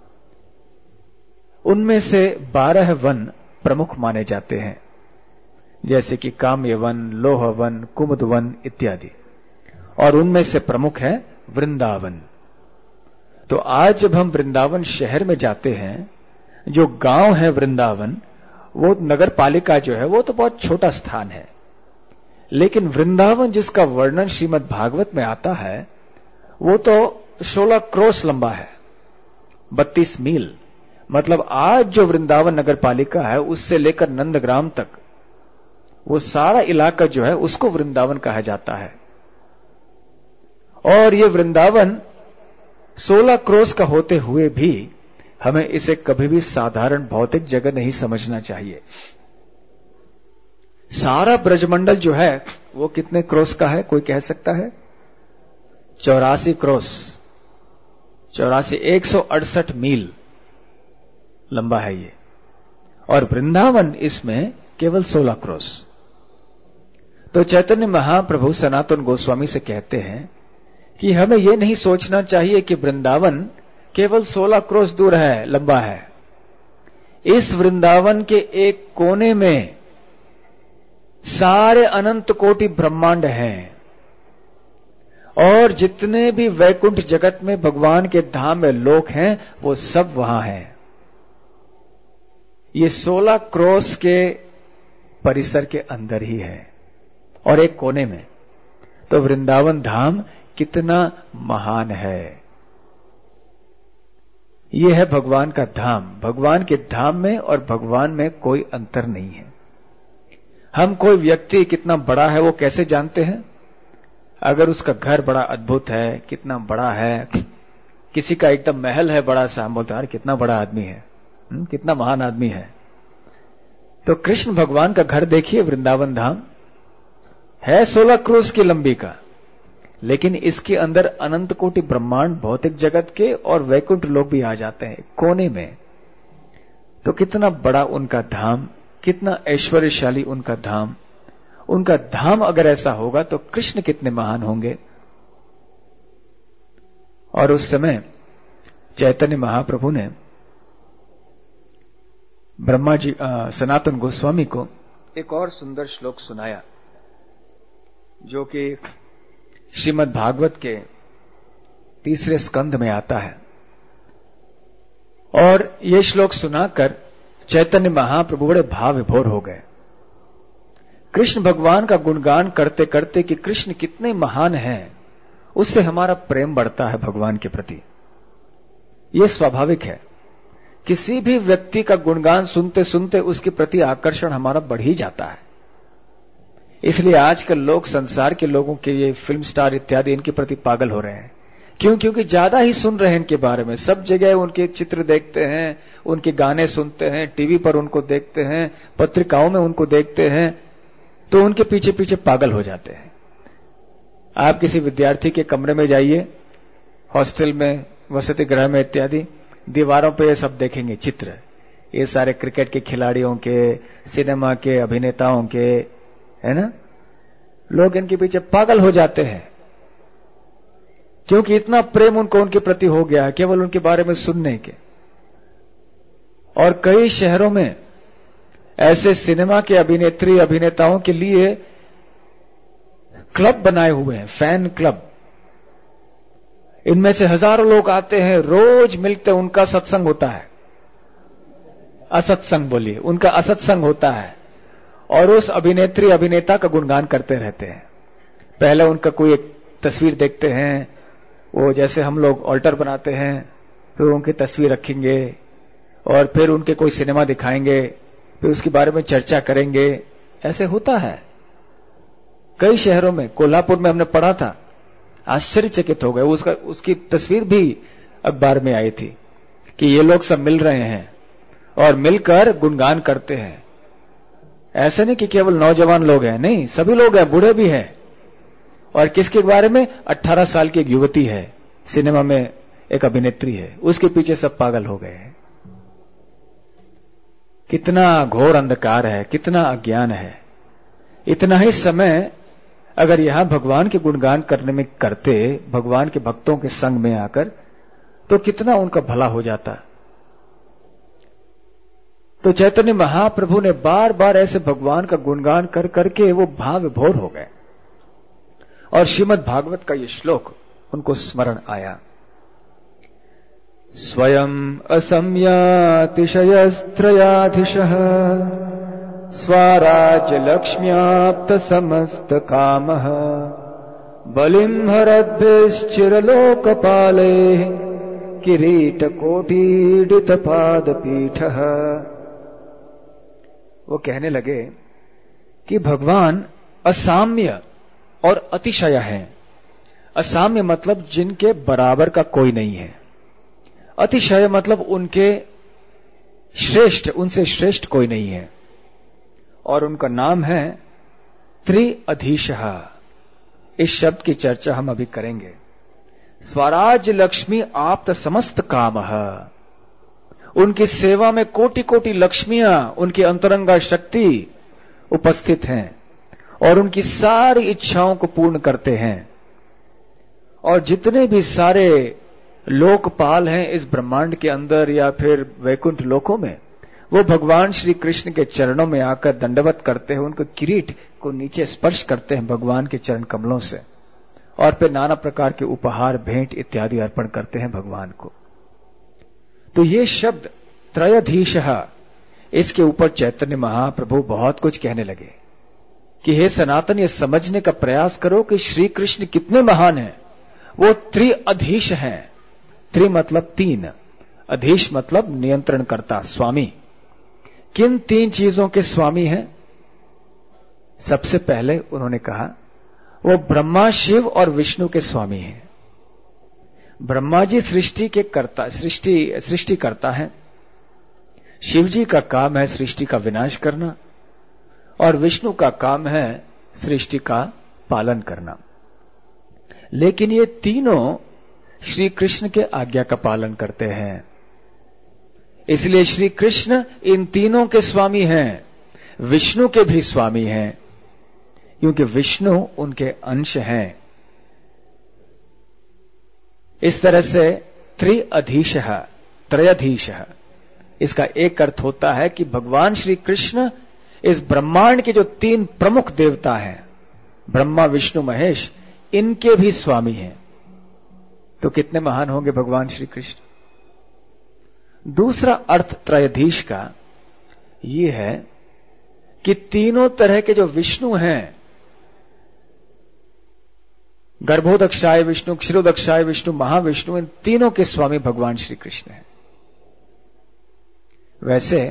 उनमें से 12 वन प्रमुख माने जाते हैं, जैसे कि काम्यवन, लोहवन, कुमुदवन इत्यादि, और उनमें से प्रमुख है वृंदावन। तो आज जब हम वृंदावन शहर में जाते हैं, जो गांव है वृंदावन, वो नगर पालिका जो है वो तो बहुत छोटा स्थान है, लेकिन वृंदावन जिसका वर्णन श्रीमद् भागवत में आता है वो तो 16 क्रोस लंबा है, 32 मील। मतलब आज जो वृंदावन नगर पालिका है उससे लेकर नंदग्राम तक वो सारा इलाका जो है उसको वृंदावन कहा जाता है। और ये वृंदावन 16 क्रोस का होते हुए भी हमें इसे कभी भी साधारण भौतिक जगह नहीं समझना चाहिए। सारा ब्रजमंडल जो है वो कितने क्रोस का है, कोई कह सकता है? 84 क्रोस, 168 मील लंबा है ये, और वृंदावन इसमें केवल 16 क्रोस। तो चैतन्य महाप्रभु सनातन गोस्वामी से कहते हैं कि हमें यह नहीं सोचना चाहिए कि वृंदावन केवल 16 क्रोस दूर है, लंबा है। इस वृंदावन के एक कोने में सारे अनंत कोटि ब्रह्मांड हैं, और जितने भी वैकुंठ जगत में भगवान के धाम में लोक हैं वो सब वहां हैं। ये 16 क्रोस के परिसर के अंदर ही है और एक कोने में। तो वृंदावन धाम कितना महान है। यह है भगवान का धाम। भगवान के धाम में और भगवान में कोई अंतर नहीं है। हम कोई व्यक्ति कितना बड़ा है वो कैसे जानते हैं? अगर उसका घर बड़ा अद्भुत है, कितना बड़ा है, किसी का एकदम महल है बड़ा सा, हम बोलते हैं कितना बड़ा आदमी है, कितना महान आदमी है। तो कृष्ण भगवान का घर देखिए, वृंदावन धाम है 16 क्रोस की लंबी का, लेकिन इसके अंदर अनंत कोटि ब्रह्मांड भौतिक जगत के और वैकुंठ लोग भी आ जाते हैं कोने में। तो कितना बड़ा उनका धाम, कितना ऐश्वर्यशाली उनका धाम। उनका धाम अगर ऐसा होगा तो कृष्ण कितने महान होंगे। और उस समय चैतन्य महाप्रभु ने ब्रह्मा जी सनातन गोस्वामी को एक और सुंदर श्लोक सुनाया, जो कि श्रीमद् भागवत के 3 स्कंध में आता है। और ये श्लोक सुनाकर चैतन्य महाप्रभु बड़े भाव विभोर हो गए। कृष्ण भगवान का गुणगान करते करते कि कृष्ण कितने महान हैं, उससे हमारा प्रेम बढ़ता है भगवान के प्रति। यह स्वाभाविक है। किसी भी व्यक्ति का गुणगान सुनते सुनते उसके प्रति आकर्षण हमारा बढ़ ही जाता है। इसलिए आजकल लोग, संसार के लोगों के ये फिल्म स्टार इत्यादि, इनके प्रति पागल हो रहे हैं। क्यों? क्योंकि ज्यादा ही सुन रहे हैं इनके बारे में। सब जगह उनके चित्र देखते हैं, उनके गाने सुनते हैं, टीवी पर उनको देखते हैं, पत्रिकाओं में उनको देखते हैं, तो उनके पीछे पीछे पागल हो जाते हैं। आप किसी विद्यार्थी के कमरे में जाइए, हॉस्टल में, वसति गृह में इत्यादि, दीवारों पे ये सब देखेंगे चित्र, ये सारे क्रिकेट के खिलाड़ियों के, सिनेमा के अभिनेताओं के, है ना। लोग इनके पीछे पागल हो जाते हैं, क्योंकि इतना प्रेम उनको उनके प्रति हो गया है केवल उनके बारे में सुनने के। और कई शहरों में ऐसे सिनेमा के अभिनेत्री अभिनेताओं के लिए क्लब बनाए हुए हैं, फैन क्लब। इनमें से हजारों लोग आते हैं, रोज मिलते, उनका सत्संग होता है, असत्संग बोलिए, उनका असत्संग होता है, और उस अभिनेत्री अभिनेता का गुणगान करते रहते हैं। पहले उनका कोई एक तस्वीर देखते हैं, वो जैसे हम लोग ऑल्टर बनाते हैं, फिर उनकी तस्वीर रखेंगे, और फिर उनके कोई सिनेमा दिखाएंगे, फिर उसके बारे में चर्चा करेंगे। ऐसे होता है कई शहरों में। कोल्हापुर में हमने पढ़ा था, आश्चर्यचकित हो गए। उसकी तस्वीर भी अखबार में आई थी कि ये लोग सब मिल रहे हैं और मिलकर गुणगान करते हैं। ऐसे नहीं कि केवल नौजवान लोग हैं, नहीं, सभी लोग हैं, बूढ़े भी हैं। और किसके बारे में? 18 साल की एक युवती है, सिनेमा में एक अभिनेत्री है, उसके पीछे सब पागल हो गए हैं। कितना घोर अंधकार है, कितना अज्ञान है। इतना ही समय अगर यहां भगवान के गुणगान करने में करते, भगवान के भक्तों के संग में आकर, तो कितना उनका भला हो जाता। तो चैतन्य महाप्रभु ने बार बार ऐसे भगवान का गुणगान कर करके वो भाव विभोर हो गए, और श्रीमद् भागवत का ये श्लोक उनको स्मरण आया। स्वयं असंयतिशयस्त्रयाधीशः स्वराज्य लक्ष्म्याप्त समस्त कामः बलिं हरद्भिश्चिरलोकपाले किरीटकोटीडित पादपीठः। वो कहने लगे कि भगवान असाम्य और अतिशय है। असाम्य मतलब जिनके बराबर का कोई नहीं है, अतिशय मतलब उनके श्रेष्ठ, उनसे श्रेष्ठ कोई नहीं है। और उनका नाम है त्रिअधीशः। इस शब्द की चर्चा हम अभी करेंगे। स्वराज्य लक्ष्मी आप्त समस्त कामः। उनकी सेवा में कोटि कोटि लक्ष्मियां, उनकी अंतरंगा शक्ति उपस्थित हैं और उनकी सारी इच्छाओं को पूर्ण करते हैं। और जितने भी सारे लोकपाल हैं इस ब्रह्मांड के अंदर या फिर वैकुंठ लोकों में, वो भगवान श्री कृष्ण के चरणों में आकर दंडवत करते हैं, उनको किरीट को नीचे स्पर्श करते हैं भगवान के चरण कमलों से, और फिर नाना प्रकार के उपहार, भेंट इत्यादि अर्पण करते हैं भगवान को। तो ये शब्द त्रयधीशः, इसके ऊपर चैतन्य महाप्रभु बहुत कुछ कहने लगे कि हे सनातन, ये समझने का प्रयास करो कि श्री कृष्ण कितने महान हैं। वो त्रिअधीश हैं। त्रि मतलब तीन, अधीश मतलब नियंत्रण करता, स्वामी। किन तीन चीजों के स्वामी हैं? सबसे पहले उन्होंने कहा वो ब्रह्मा, शिव और विष्णु के स्वामी हैं। ब्रह्मा जी सृष्टि के कर्ता, सृष्टि करता है। शिव जी का काम है सृष्टि का विनाश करना, और विष्णु का काम है सृष्टि का पालन करना। लेकिन ये तीनों श्री कृष्ण के आज्ञा का पालन करते हैं, इसलिए श्री कृष्ण इन तीनों के स्वामी हैं, विष्णु के भी स्वामी हैं, क्योंकि विष्णु उनके अंश हैं। इस तरह से त्रिअधीशः, त्रयधीशः, इसका एक अर्थ होता है कि भगवान श्री कृष्ण इस ब्रह्मांड के जो तीन प्रमुख देवता हैं, ब्रह्मा, विष्णु, महेश, इनके भी स्वामी हैं। तो कितने महान होंगे भगवान श्री कृष्ण। दूसरा अर्थ त्रयधीश का यह है कि तीनों तरह के जो विष्णु हैं, गर्भोदक्षाय विष्णु, क्षीरोदक्षाय विष्णु, महाविष्णु, इन तीनों के स्वामी भगवान श्री कृष्ण हैं। वैसे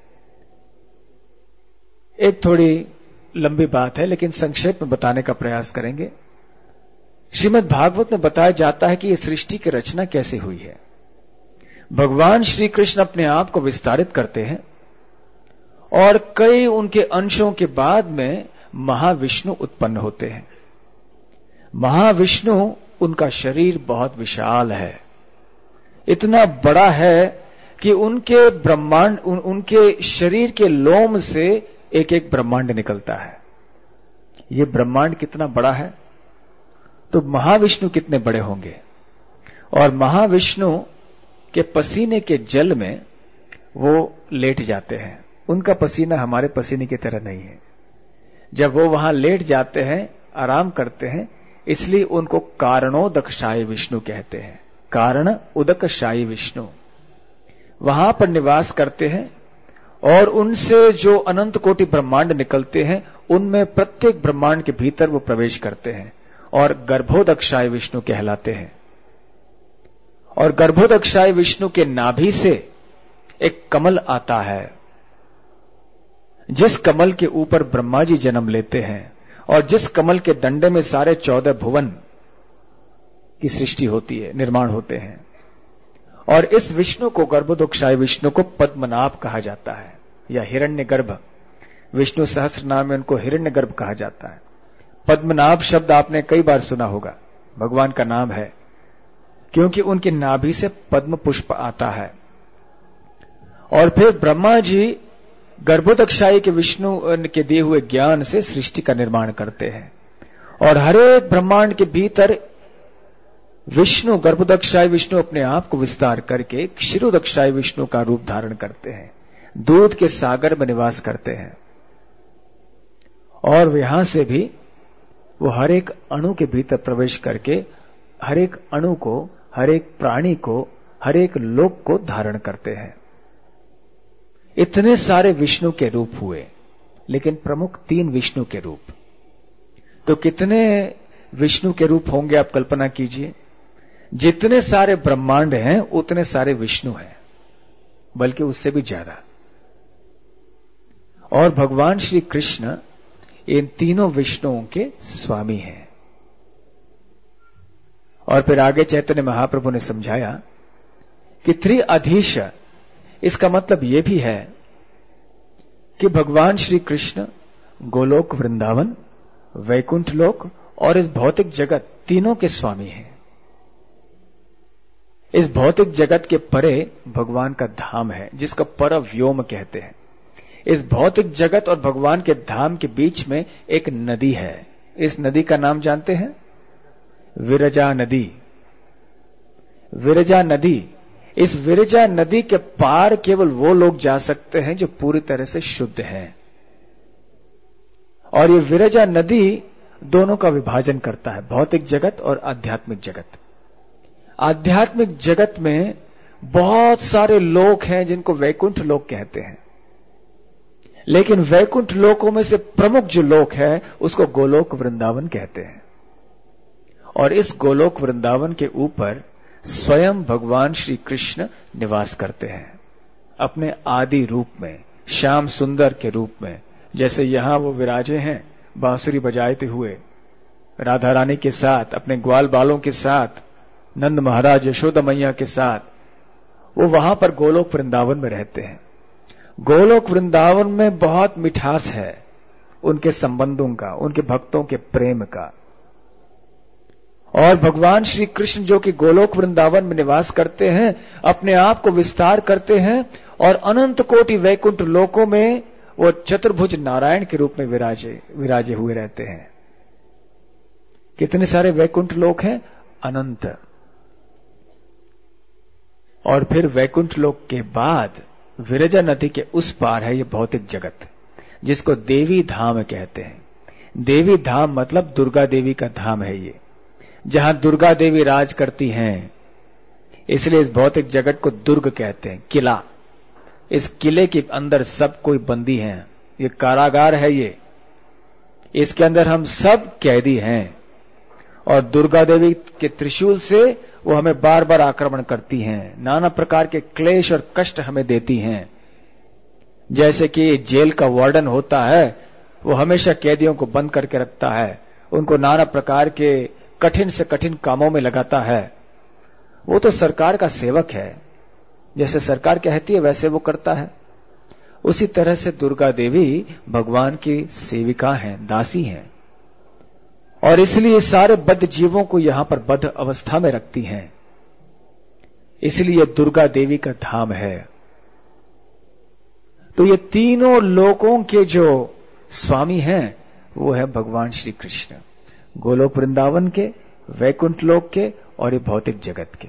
एक थोड़ी लंबी बात है, लेकिन संक्षेप में बताने का प्रयास करेंगे। श्रीमद् भागवत में बताया जाता है कि यह सृष्टि की रचना कैसे हुई है। भगवान श्री कृष्ण अपने आप को विस्तारित करते हैं और कई उनके अंशों के बाद में महाविष्णु उत्पन्न होते हैं। महाविष्णु, उनका शरीर बहुत विशाल है, इतना बड़ा है कि उनके ब्रह्मांड, उनके शरीर के लोम से एक एक ब्रह्मांड निकलता है। ये ब्रह्मांड कितना बड़ा है, तो महाविष्णु कितने बड़े होंगे। और महाविष्णु के पसीने के जल में वो लेट जाते हैं। उनका पसीना हमारे पसीने की तरह नहीं है। जब वो वहां लेट जाते हैं, आराम करते हैं, इसलिए उनको कारणोदकशायी विष्णु कहते हैं। कारण उदकशायी विष्णु वहां पर निवास करते हैं, और उनसे जो अनंत कोटि ब्रह्मांड निकलते हैं, उनमें प्रत्येक ब्रह्मांड के भीतर वो प्रवेश करते हैं और गर्भोदक्षाय विष्णु कहलाते हैं। और गर्भोदक्षाय विष्णु के नाभि से एक कमल आता है, जिस कमल के ऊपर ब्रह्मा जी जन्म लेते हैं, और जिस कमल के दंडे में सारे 14 भुवन की सृष्टि होती है, निर्माण होते हैं। और इस विष्णु को, गर्भोदक्षाय विष्णु को पद्मनाभ कहा जाता है, या हिरण्यगर्भ। विष्णु सहस्त्र नाम में उनको हिरण्यगर्भ कहा जाता है। पद्मनाभ शब्द आपने कई बार सुना होगा, भगवान का नाम है, क्योंकि उनकी नाभि से पद्म पुष्प आता है। और फिर ब्रह्मा जी गर्भोदकशाही के विष्णु के दिए हुए ज्ञान से सृष्टि का निर्माण करते हैं, और हर एक ब्रह्मांड के भीतर विष्णु, गर्भोदकशाही विष्णु अपने आप को विस्तार करके क्षीरोदकशाही विष्णु का रूप धारण करते हैं, दूध के सागर में निवास करते हैं। और यहां से भी वो हर एक अणु के भीतर प्रवेश करके हर एक अणु को, हर एक प्राणी को, हर एक लोक को धारण करते हैं। इतने सारे विष्णु के रूप हुए, लेकिन प्रमुख 3 विष्णु के रूप। तो कितने विष्णु के रूप होंगे आप कल्पना कीजिए। जितने सारे ब्रह्मांड हैं उतने सारे विष्णु हैं, बल्कि उससे भी ज्यादा। और भगवान श्री कृष्ण इन तीनों विष्णुओं के स्वामी हैं। और फिर आगे चैतन्य महाप्रभु ने समझाया कि त्रिअधीश, इसका मतलब यह भी है कि भगवान श्री कृष्ण गोलोक, वृंदावन, वैकुंठ लोक और इस भौतिक जगत तीनों के स्वामी हैं। इस भौतिक जगत के परे भगवान का धाम है, जिसका परव्योम कहते हैं। इस भौतिक जगत और भगवान के धाम के बीच में एक नदी है। इस नदी का नाम जानते हैं? विरजा नदी। विरजा नदी, इस विरजा नदी के पार केवल वो लोग जा सकते हैं जो पूरी तरह से शुद्ध हैं। और ये विरजा नदी दोनों का विभाजन करता है, भौतिक जगत और आध्यात्मिक जगत। आध्यात्मिक जगत में बहुत सारे लोक हैं जिनको वैकुंठ लोक कहते हैं, लेकिन वैकुंठ लोकों में से प्रमुख जो लोक है उसको गोलोक वृंदावन कहते हैं। और इस गोलोक वृंदावन के ऊपर स्वयं भगवान श्री कृष्ण निवास करते हैं, अपने आदि रूप में, श्याम सुंदर के रूप में। जैसे यहां वो विराजे हैं बांसुरी बजाते हुए राधा रानी के साथ, अपने ग्वाल बालों के साथ, नंद महाराज यशोदा मैया के साथ, वो वहां पर गोलोक वृंदावन में रहते हैं। गोलोक वृंदावन में बहुत मिठास है उनके संबंधों का, उनके भक्तों के प्रेम का। और भगवान श्री कृष्ण जो कि गोलोक वृंदावन में निवास करते हैं, अपने आप को विस्तार करते हैं और अनंत कोटि वैकुंठ लोकों में वो चतुर्भुज नारायण के रूप में विराजे हुए रहते हैं। कितने सारे वैकुंठ लोक हैं? अनंत। और फिर वैकुंठ लोक के बाद विरजा नदी के उस पार है ये भौतिक जगत, जिसको देवी धाम कहते हैं। देवी धाम मतलब दुर्गा देवी का धाम है ये, जहां दुर्गा देवी राज करती हैं। इसलिए इस भौतिक जगत को दुर्ग कहते हैं, किला। इस किले के अंदर सब कोई बंदी हैं, ये कारागार है ये, इसके अंदर हम सब कैदी हैं। और दुर्गा देवी के त्रिशूल से वो हमें बार बार आक्रमण करती हैं, नाना प्रकार के क्लेश और कष्ट हमें देती हैं। जैसे कि जेल का वार्डन होता है, वो हमेशा कैदियों को बंद करके रखता है, उनको नाना प्रकार के कठिन से कठिन कामों में लगाता है। वो तो सरकार का सेवक है, जैसे सरकार कहती है वैसे वो करता है। उसी तरह से दुर्गा देवी भगवान की सेविका हैं, दासी हैं, और इसलिए सारे बद्ध जीवों को यहां पर बद्ध अवस्था में रखती हैं। इसलिए दुर्गा देवी का धाम है। तो ये तीनों लोकों के जो स्वामी हैं वो है भगवान श्री कृष्ण, गोलोक वृंदावन के, वैकुंठ लोक के और ये भौतिक जगत के।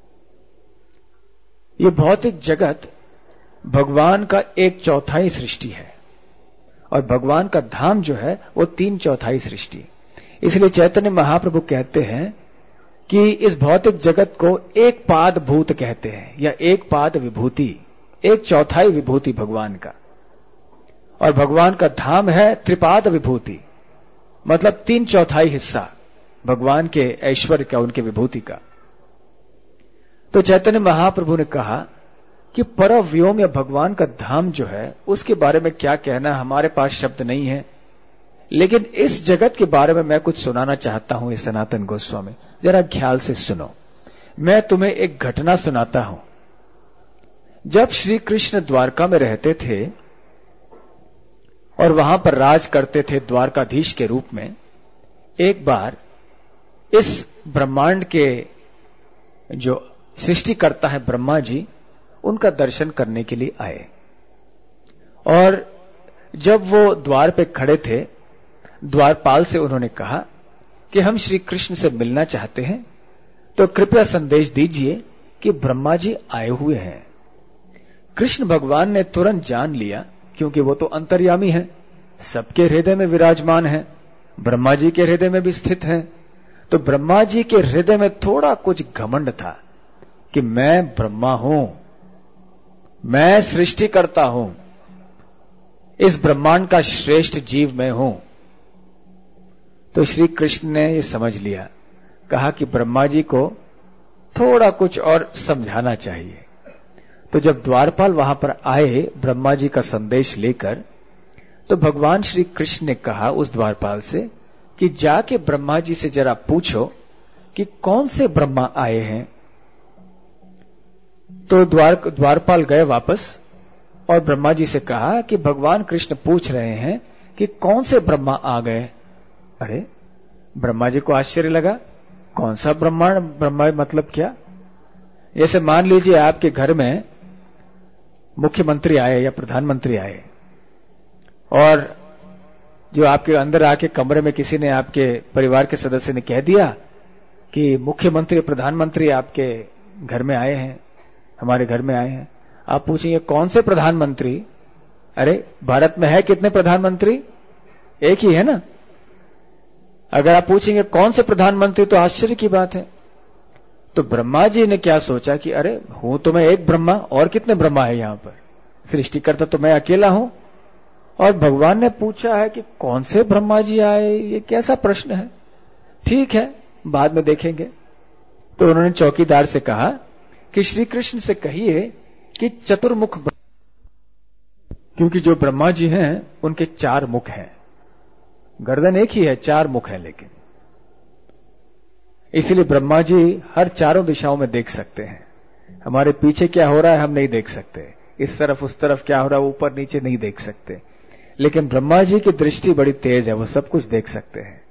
ये भौतिक जगत भगवान का 1/4 सृष्टि है, और भगवान का धाम जो है वो 3/4 सृष्टि। इसलिए चैतन्य महाप्रभु कहते हैं कि इस भौतिक जगत को एक पाद भूत कहते हैं, या एक पाद विभूति, 1/4 विभूति भगवान का। और भगवान का धाम है त्रिपाद विभूति, मतलब 3/4 हिस्सा भगवान के ऐश्वर्य का, उनके विभूति का। तो चैतन्य महाप्रभु ने कहा कि परव्योम या भगवान का धाम जो है उसके बारे में क्या कहना, हमारे पास शब्द नहीं है, लेकिन इस जगत के बारे में मैं कुछ सुनाना चाहता हूं। इस सनातन गोस्वामी, जरा ख्याल से सुनो। मैं तुम्हें एक घटना सुनाता हूं। जब श्री कृष्ण द्वारका में रहते थे और वहां पर राज करते थे द्वारकाधीश के रूप में, एक बार इस ब्रह्मांड के जो सृष्टिकर्ता है ब्रह्मा जी, उनका दर्शन करने के लिए आए। और जब वो द्वार पे खड़े थे, द्वारपाल से उन्होंने कहा कि हम श्री कृष्ण से मिलना चाहते हैं, तो कृपया संदेश दीजिए कि ब्रह्मा जी आए हुए हैं। कृष्ण भगवान ने तुरंत जान लिया, क्योंकि वो तो अंतर्यामी है, सबके हृदय में विराजमान है, ब्रह्मा जी के हृदय में भी स्थित है। तो ब्रह्मा जी के हृदय में थोड़ा कुछ घमंड था कि मैं ब्रह्मा हूं, मैं सृष्टि करता हूं, इस ब्रह्मांड का श्रेष्ठ जीव मैं हूं। तो श्री कृष्ण ने यह समझ लिया, कहा कि ब्रह्मा जी को थोड़ा कुछ और समझाना चाहिए। तो जब द्वारपाल वहां पर आए ब्रह्मा जी का संदेश लेकर, तो भगवान श्री कृष्ण ने कहा उस द्वारपाल से कि जाके ब्रह्मा जी से जरा पूछो कि कौन से ब्रह्मा आए हैं। तो द्वारपाल गए वापस और ब्रह्मा जी से कहा कि भगवान कृष्ण पूछ रहे हैं कि कौन से ब्रह्मा आ गए। अरे, ब्रह्मा जी को आश्चर्य लगा, कौन सा ब्रह्मा मतलब क्या? जैसे मान लीजिए आपके घर में मुख्यमंत्री आए या प्रधानमंत्री आए, और जो आपके अंदर आके कमरे में किसी ने, आपके परिवार के सदस्य ने कह दिया कि मुख्यमंत्री प्रधानमंत्री आपके घर में आए हैं, हमारे घर में आए हैं। आप पूछेंगे कौन से प्रधानमंत्री? अरे, भारत में है कितने प्रधानमंत्री? एक ही है ना। अगर आप पूछेंगे कौन से प्रधानमंत्री, तो आश्चर्य की बात है। तो ब्रह्मा जी ने क्या सोचा कि अरे, हूं तो मैं एक ब्रह्मा, और कितने ब्रह्मा है यहां पर, सृष्टिकर्ता तो मैं अकेला हूं। और भगवान ने पूछा है कि कौन से ब्रह्मा जी आए, ये कैसा प्रश्न है? ठीक है, बाद में देखेंगे। तो उन्होंने चौकीदार से कहा कि श्री कृष्ण से कहिए कि चतुर्मुख, क्योंकि जो ब्रह्मा जी हैं उनके 4 मुख हैं, गर्दन एक ही है, 4 मुख है, लेकिन इसीलिए ब्रह्मा जी हर चारों दिशाओं में देख सकते हैं। हमारे पीछे क्या हो रहा है हम नहीं देख सकते, इस तरफ उस तरफ क्या हो रहा है ऊपर नीचे नहीं देख सकते, लेकिन ब्रह्मा जी की दृष्टि बड़ी तेज है, वो सब कुछ देख सकते हैं।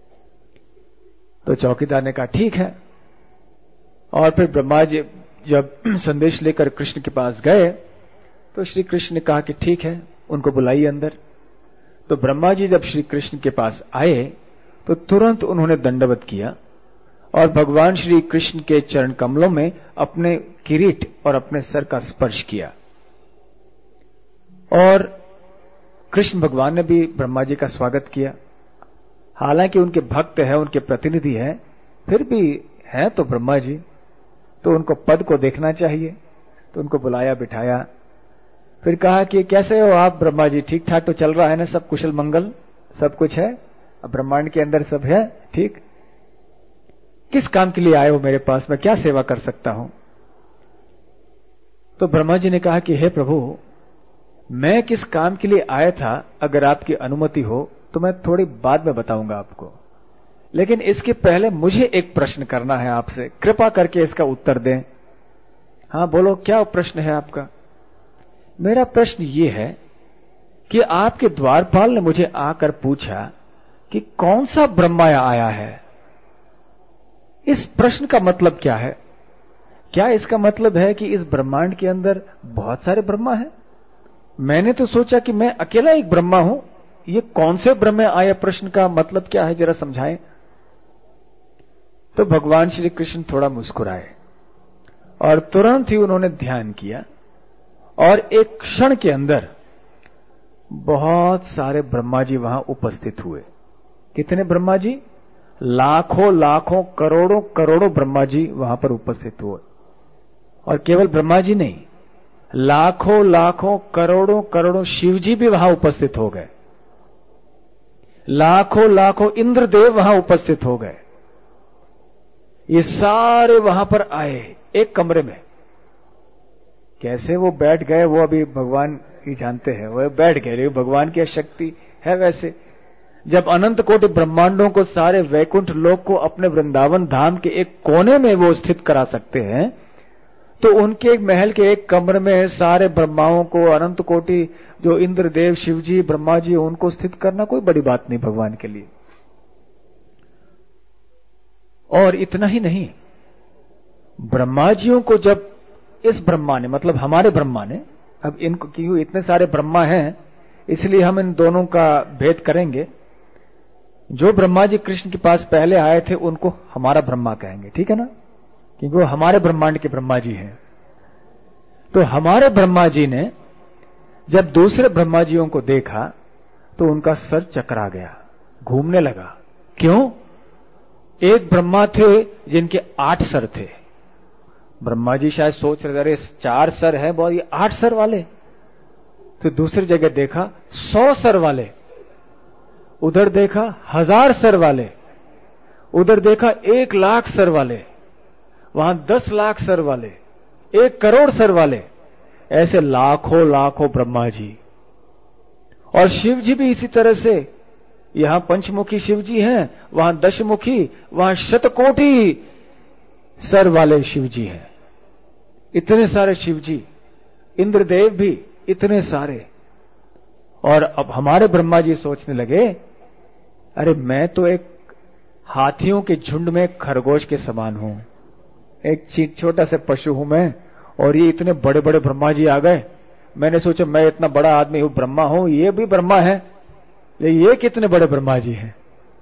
तो चौकीदार ने कहा ठीक है। और फिर ब्रह्मा जी जब संदेश लेकर कृष्ण के पास गए, तो श्री कृष्ण ने कहा कि ठीक है, उनको बुलाइए अंदर। तो ब्रह्मा जी जब श्री कृष्ण के पास आए, तो तुरंत उन्होंने दंडवत किया और भगवान श्री कृष्ण के चरण कमलों में अपने किरीट और अपने सर का स्पर्श किया। और कृष्ण भगवान ने भी ब्रह्मा जी का स्वागत किया। हालांकि उनके भक्त हैं, उनके प्रतिनिधि हैं, फिर भी हैं तो ब्रह्मा जी, तो उनको पद को देखना चाहिए। तो उनको बुलाया, बिठाया, फिर कहा कि कैसे हो आप ब्रह्मा जी, ठीक ठाक तो चल रहा है ना, सब कुशल मंगल, सब कुछ है, अब ब्रह्मांड के अंदर सब है ठीक? किस काम के लिए आए हो मेरे पास, मैं क्या सेवा कर सकता हूं? तो ब्रह्मा जी ने कहा कि हे प्रभु, मैं किस काम के लिए आया था, अगर आपकी अनुमति हो तो मैं थोड़ी बाद में बताऊंगा आपको, लेकिन इसके पहले मुझे एक प्रश्न करना है आपसे, कृपा करके इसका उत्तर दें। हाँ बोलो, क्या प्रश्न है आपका? मेरा प्रश्न ये है कि आपके द्वारपाल ने मुझे आकर पूछा कि कौन सा ब्रह्मा आया है। इस प्रश्न का मतलब क्या है? क्या इसका मतलब है कि इस ब्रह्मांड के अंदर बहुत सारे ब्रह्मा हैं? मैंने तो सोचा कि मैं अकेला एक ब्रह्मा हूं। ये कौन से ब्रह्मा आया, प्रश्न का मतलब क्या है, जरा समझाएं। तो भगवान श्री कृष्ण थोड़ा मुस्कुराए और तुरंत ही उन्होंने ध्यान किया और एक क्षण के अंदर बहुत सारे ब्रह्मा जी वहां उपस्थित हुए। कितने ब्रह्मा जी? लाखों लाखों करोड़ों करोड़ों ब्रह्मा जी वहां पर उपस्थित हुए। और केवल ब्रह्मा जी नहीं, लाखों लाखों करोड़ों करोड़ों शिव जी भी वहां उपस्थित हो गए, लाखों लाखों इंद्रदेव वहां उपस्थित हो गए। ये सारे वहां पर आए एक कमरे में। कैसे वो बैठ गए वो अभी भगवान ही जानते हैं, वो बैठ गए, लेकिन भगवान की शक्ति है वैसे। जब अनंत कोटि ब्रह्मांडों को, सारे वैकुंठ लोक को अपने वृंदावन धाम के एक कोने में वो स्थित करा सकते हैं, तो उनके एक महल के एक कमरे में सारे ब्रह्माओं को, अनंत कोटि जो इंद्रदेव, शिवजी, ब्रह्मा जी, उनको स्थित करना कोई बड़ी बात नहीं भगवान के लिए। और इतना ही नहीं, ब्रह्मा जियों को जब इस ब्रह्मा ने, मतलब हमारे ब्रह्मा ने, अब इनको क्यों इतने सारे ब्रह्मा हैं इसलिए हम इन दोनों का भेद करेंगे। जो ब्रह्मा जी कृष्ण के पास पहले आए थे उनको हमारा ब्रह्मा कहेंगे, ठीक है ना, क्योंकि वो हमारे ब्रह्मांड के ब्रह्मा जी हैं। तो हमारे ब्रह्मा जी ने जब दूसरे ब्रह्मा जियों को देखा तो उनका सर चकरा गया, घूमने लगा। क्यों? एक ब्रह्मा थे जिनके 8 सर थे। ब्रह्मा जी शायद सोच रहे, अरे 4 सर है बहुत, ये 8 सर वाले। तो दूसरी जगह देखा 100 सर वाले, उधर देखा 1000 सर वाले, उधर देखा 1 लाख सर वाले, वहां 10 लाख सर वाले, 1 करोड़ सर वाले, ऐसे लाखों लाखों ब्रह्मा जी। और शिव जी भी इसी तरह से, यहां पंचमुखी शिव जी हैं, वहां दशमुखी, वहां शतकोटि सर वाले शिव जी हैं। इतने सारे शिव जी, इंद्रदेव भी इतने सारे। और अब हमारे ब्रह्मा जी सोचने लगे, अरे मैं तो एक हाथियों के झुंड में खरगोश के समान हूं, एक छोटा सा पशु हूं मैं, और ये इतने बड़े बड़े ब्रह्मा जी आ गए। मैंने सोचा मैं इतना बड़ा आदमी हूं, ब्रह्मा हूं, ये भी ब्रह्मा है, ये कितने बड़े ब्रह्मा जी हैं।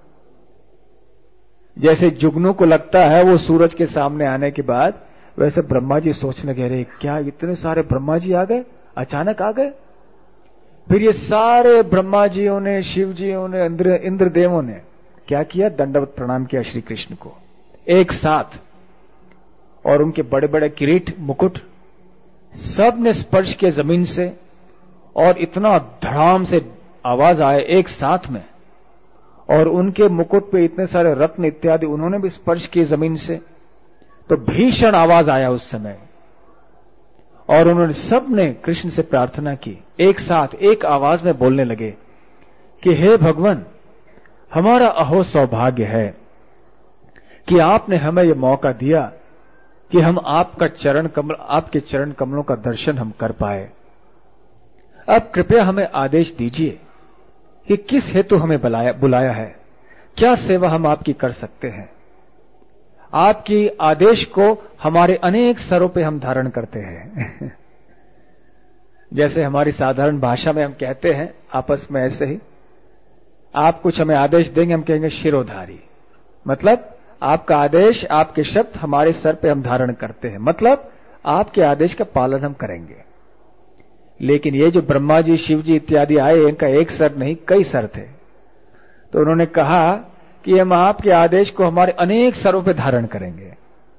जैसे जुगनू को लगता है वो सूरज के सामने आने के बाद, वैसे ब्रह्मा जी सोचने लगे, अरे क्या इतने सारे ब्रह्मा जी आ गए, अचानक आ गए। फिर ये सारे ब्रह्मा जियों ने, शिव जियों ने, इंद्रदेवों ने क्या किया, दंडवत प्रणाम किया श्री कृष्ण को एक साथ। और उनके बड़े बड़े किरीट, मुकुट सब ने स्पर्श किया जमीन से, और इतना धड़ाम से आवाज आए एक साथ में। और उनके मुकुट पे इतने सारे रत्न इत्यादि उन्होंने भी स्पर्श किए जमीन से। तो भीषण आवाज आया उस समय, और उन्होंने सब ने कृष्ण से प्रार्थना की, एक साथ एक आवाज में बोलने लगे कि हे भगवान, हमारा अहो सौभाग्य है कि आपने हमें यह मौका दिया कि हम आपके चरण कमलों का दर्शन हम कर पाए। अब कृपया हमें आदेश दीजिए कि किस हेतु हमें बुलाया है, क्या सेवा हम आपकी कर सकते हैं। आपकी आदेश को हमारे अनेक सरों पे हम धारण करते हैं। जैसे हमारी साधारण भाषा में हम कहते हैं आपस में, ऐसे ही आप कुछ हमें आदेश देंगे, हम कहेंगे शिरोधारी। मतलब आपका आदेश, आपके शब्द हमारे सर पे हम धारण करते हैं, मतलब आपके आदेश का पालन हम करेंगे। लेकिन ये जो ब्रह्मा जी, शिव जी इत्यादि आए, इनका एक सर नहीं कई सर थे। तो उन्होंने कहा कि हम आपके आदेश को हमारे अनेक सरों पे धारण करेंगे।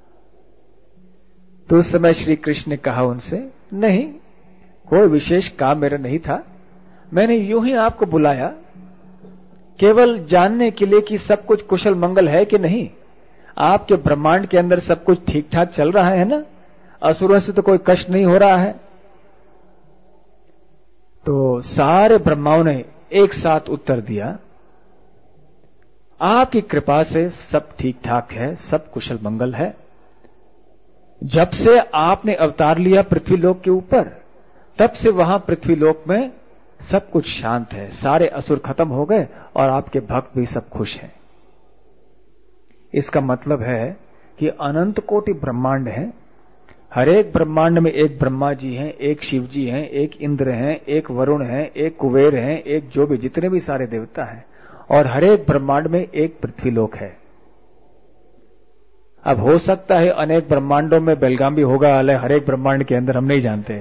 तो उस समय श्री कृष्ण ने कहा उनसे, नहीं, कोई विशेष काम मेरा नहीं था, मैंने यूं ही आपको बुलाया केवल जानने के लिए कि सब कुछ कुशल मंगल है कि नहीं, आपके ब्रह्मांड के अंदर सब कुछ ठीक ठाक चल रहा है ना, असुरों से तो कोई कष्ट नहीं हो रहा है। तो सारे ब्रह्माओं ने एक साथ उत्तर दिया, आपकी कृपा से सब ठीक ठाक है, सब कुशल मंगल है। जब से आपने अवतार लिया पृथ्वीलोक के ऊपर, तब से वहां पृथ्वीलोक में सब कुछ शांत है, सारे असुर खत्म हो गए और आपके भक्त भी सब खुश हैं। इसका मतलब है कि अनंत कोटि ब्रह्मांड है, हर एक ब्रह्मांड में एक ब्रह्मा जी हैं, एक शिव जी हैं, एक इंद्र हैं, एक वरुण हैं, एक कुबेर हैं, एक जो भी जितने भी सारे देवता हैं, और हर एक ब्रह्मांड में एक पृथ्वीलोक है। अब हो सकता है अनेक ब्रह्मांडों में बेलगाम भी होगा, हर एक ब्रह्मांड के अंदर हम नहीं जानते।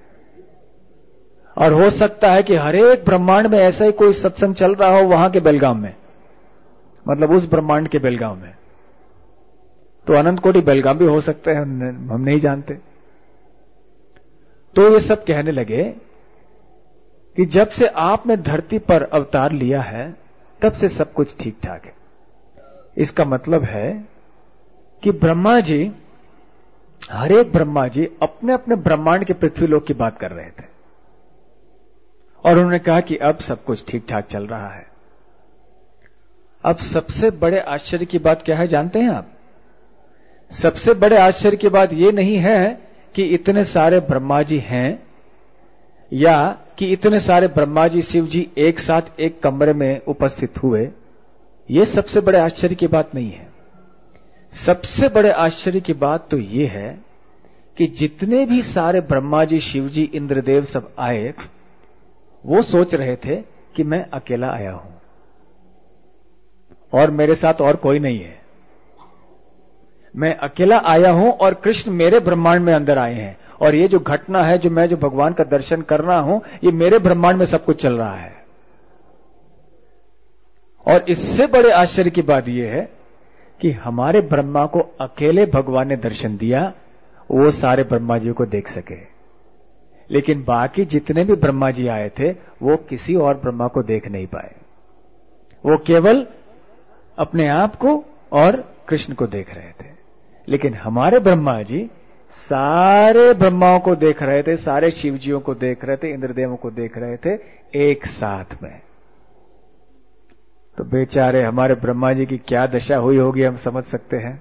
और हो सकता है कि हर एक ब्रह्मांड में ऐसा ही कोई सत्संग चल रहा हो वहां के बेलगाम में, मतलब उस ब्रह्मांड के बेलगाम में। तो अनंत कोटि बेलगाम भी हो सकते हैं, हम नहीं जानते। तो ये सब कहने लगे कि जब से आपने धरती पर अवतार लिया है, तब से सब कुछ ठीक ठाक है। इसका मतलब है कि ब्रह्मा जी, हर एक ब्रह्मा जी अपने अपने ब्रह्मांड के पृथ्वीलोक की बात कर रहे थे, और उन्होंने कहा कि अब सब कुछ ठीक ठाक चल रहा है। अब सबसे बड़े आश्चर्य की बात क्या है जानते हैं आप? सबसे बड़े आश्चर्य की बात यह नहीं है कि इतने सारे ब्रह्मा जी हैं या कि इतने सारे ब्रह्मा जी शिव जी एक साथ एक कमरे में उपस्थित हुए, यह सबसे बड़े आश्चर्य की बात नहीं है। सबसे बड़े आश्चर्य की बात तो यह है कि जितने भी सारे ब्रह्मा जी शिव जी इंद्रदेव सब आए, वो सोच रहे थे कि मैं अकेला आया हूं और मेरे साथ और कोई नहीं है। मैं अकेला आया हूं और कृष्ण मेरे ब्रह्मांड में अंदर आए हैं, और ये जो घटना है, जो भगवान का दर्शन कर रहा हूं, ये मेरे ब्रह्मांड में सब कुछ चल रहा है। और इससे बड़े आश्चर्य की बात यह है कि हमारे ब्रह्मा को अकेले भगवान ने दर्शन दिया, वो सारे ब्रह्मा जी को देख सके, लेकिन बाकी जितने भी ब्रह्मा जी आए थे वो किसी और ब्रह्मा को देख नहीं पाए। वो केवल अपने आप को और कृष्ण को देख रहे थे। लेकिन हमारे ब्रह्मा जी सारे ब्रह्माओं को देख रहे थे, सारे शिवजियों को देख रहे थे, इंद्रदेवों को देख रहे थे एक साथ में। तो बेचारे हमारे ब्रह्मा जी की क्या दशा हुई होगी हम समझ सकते हैं।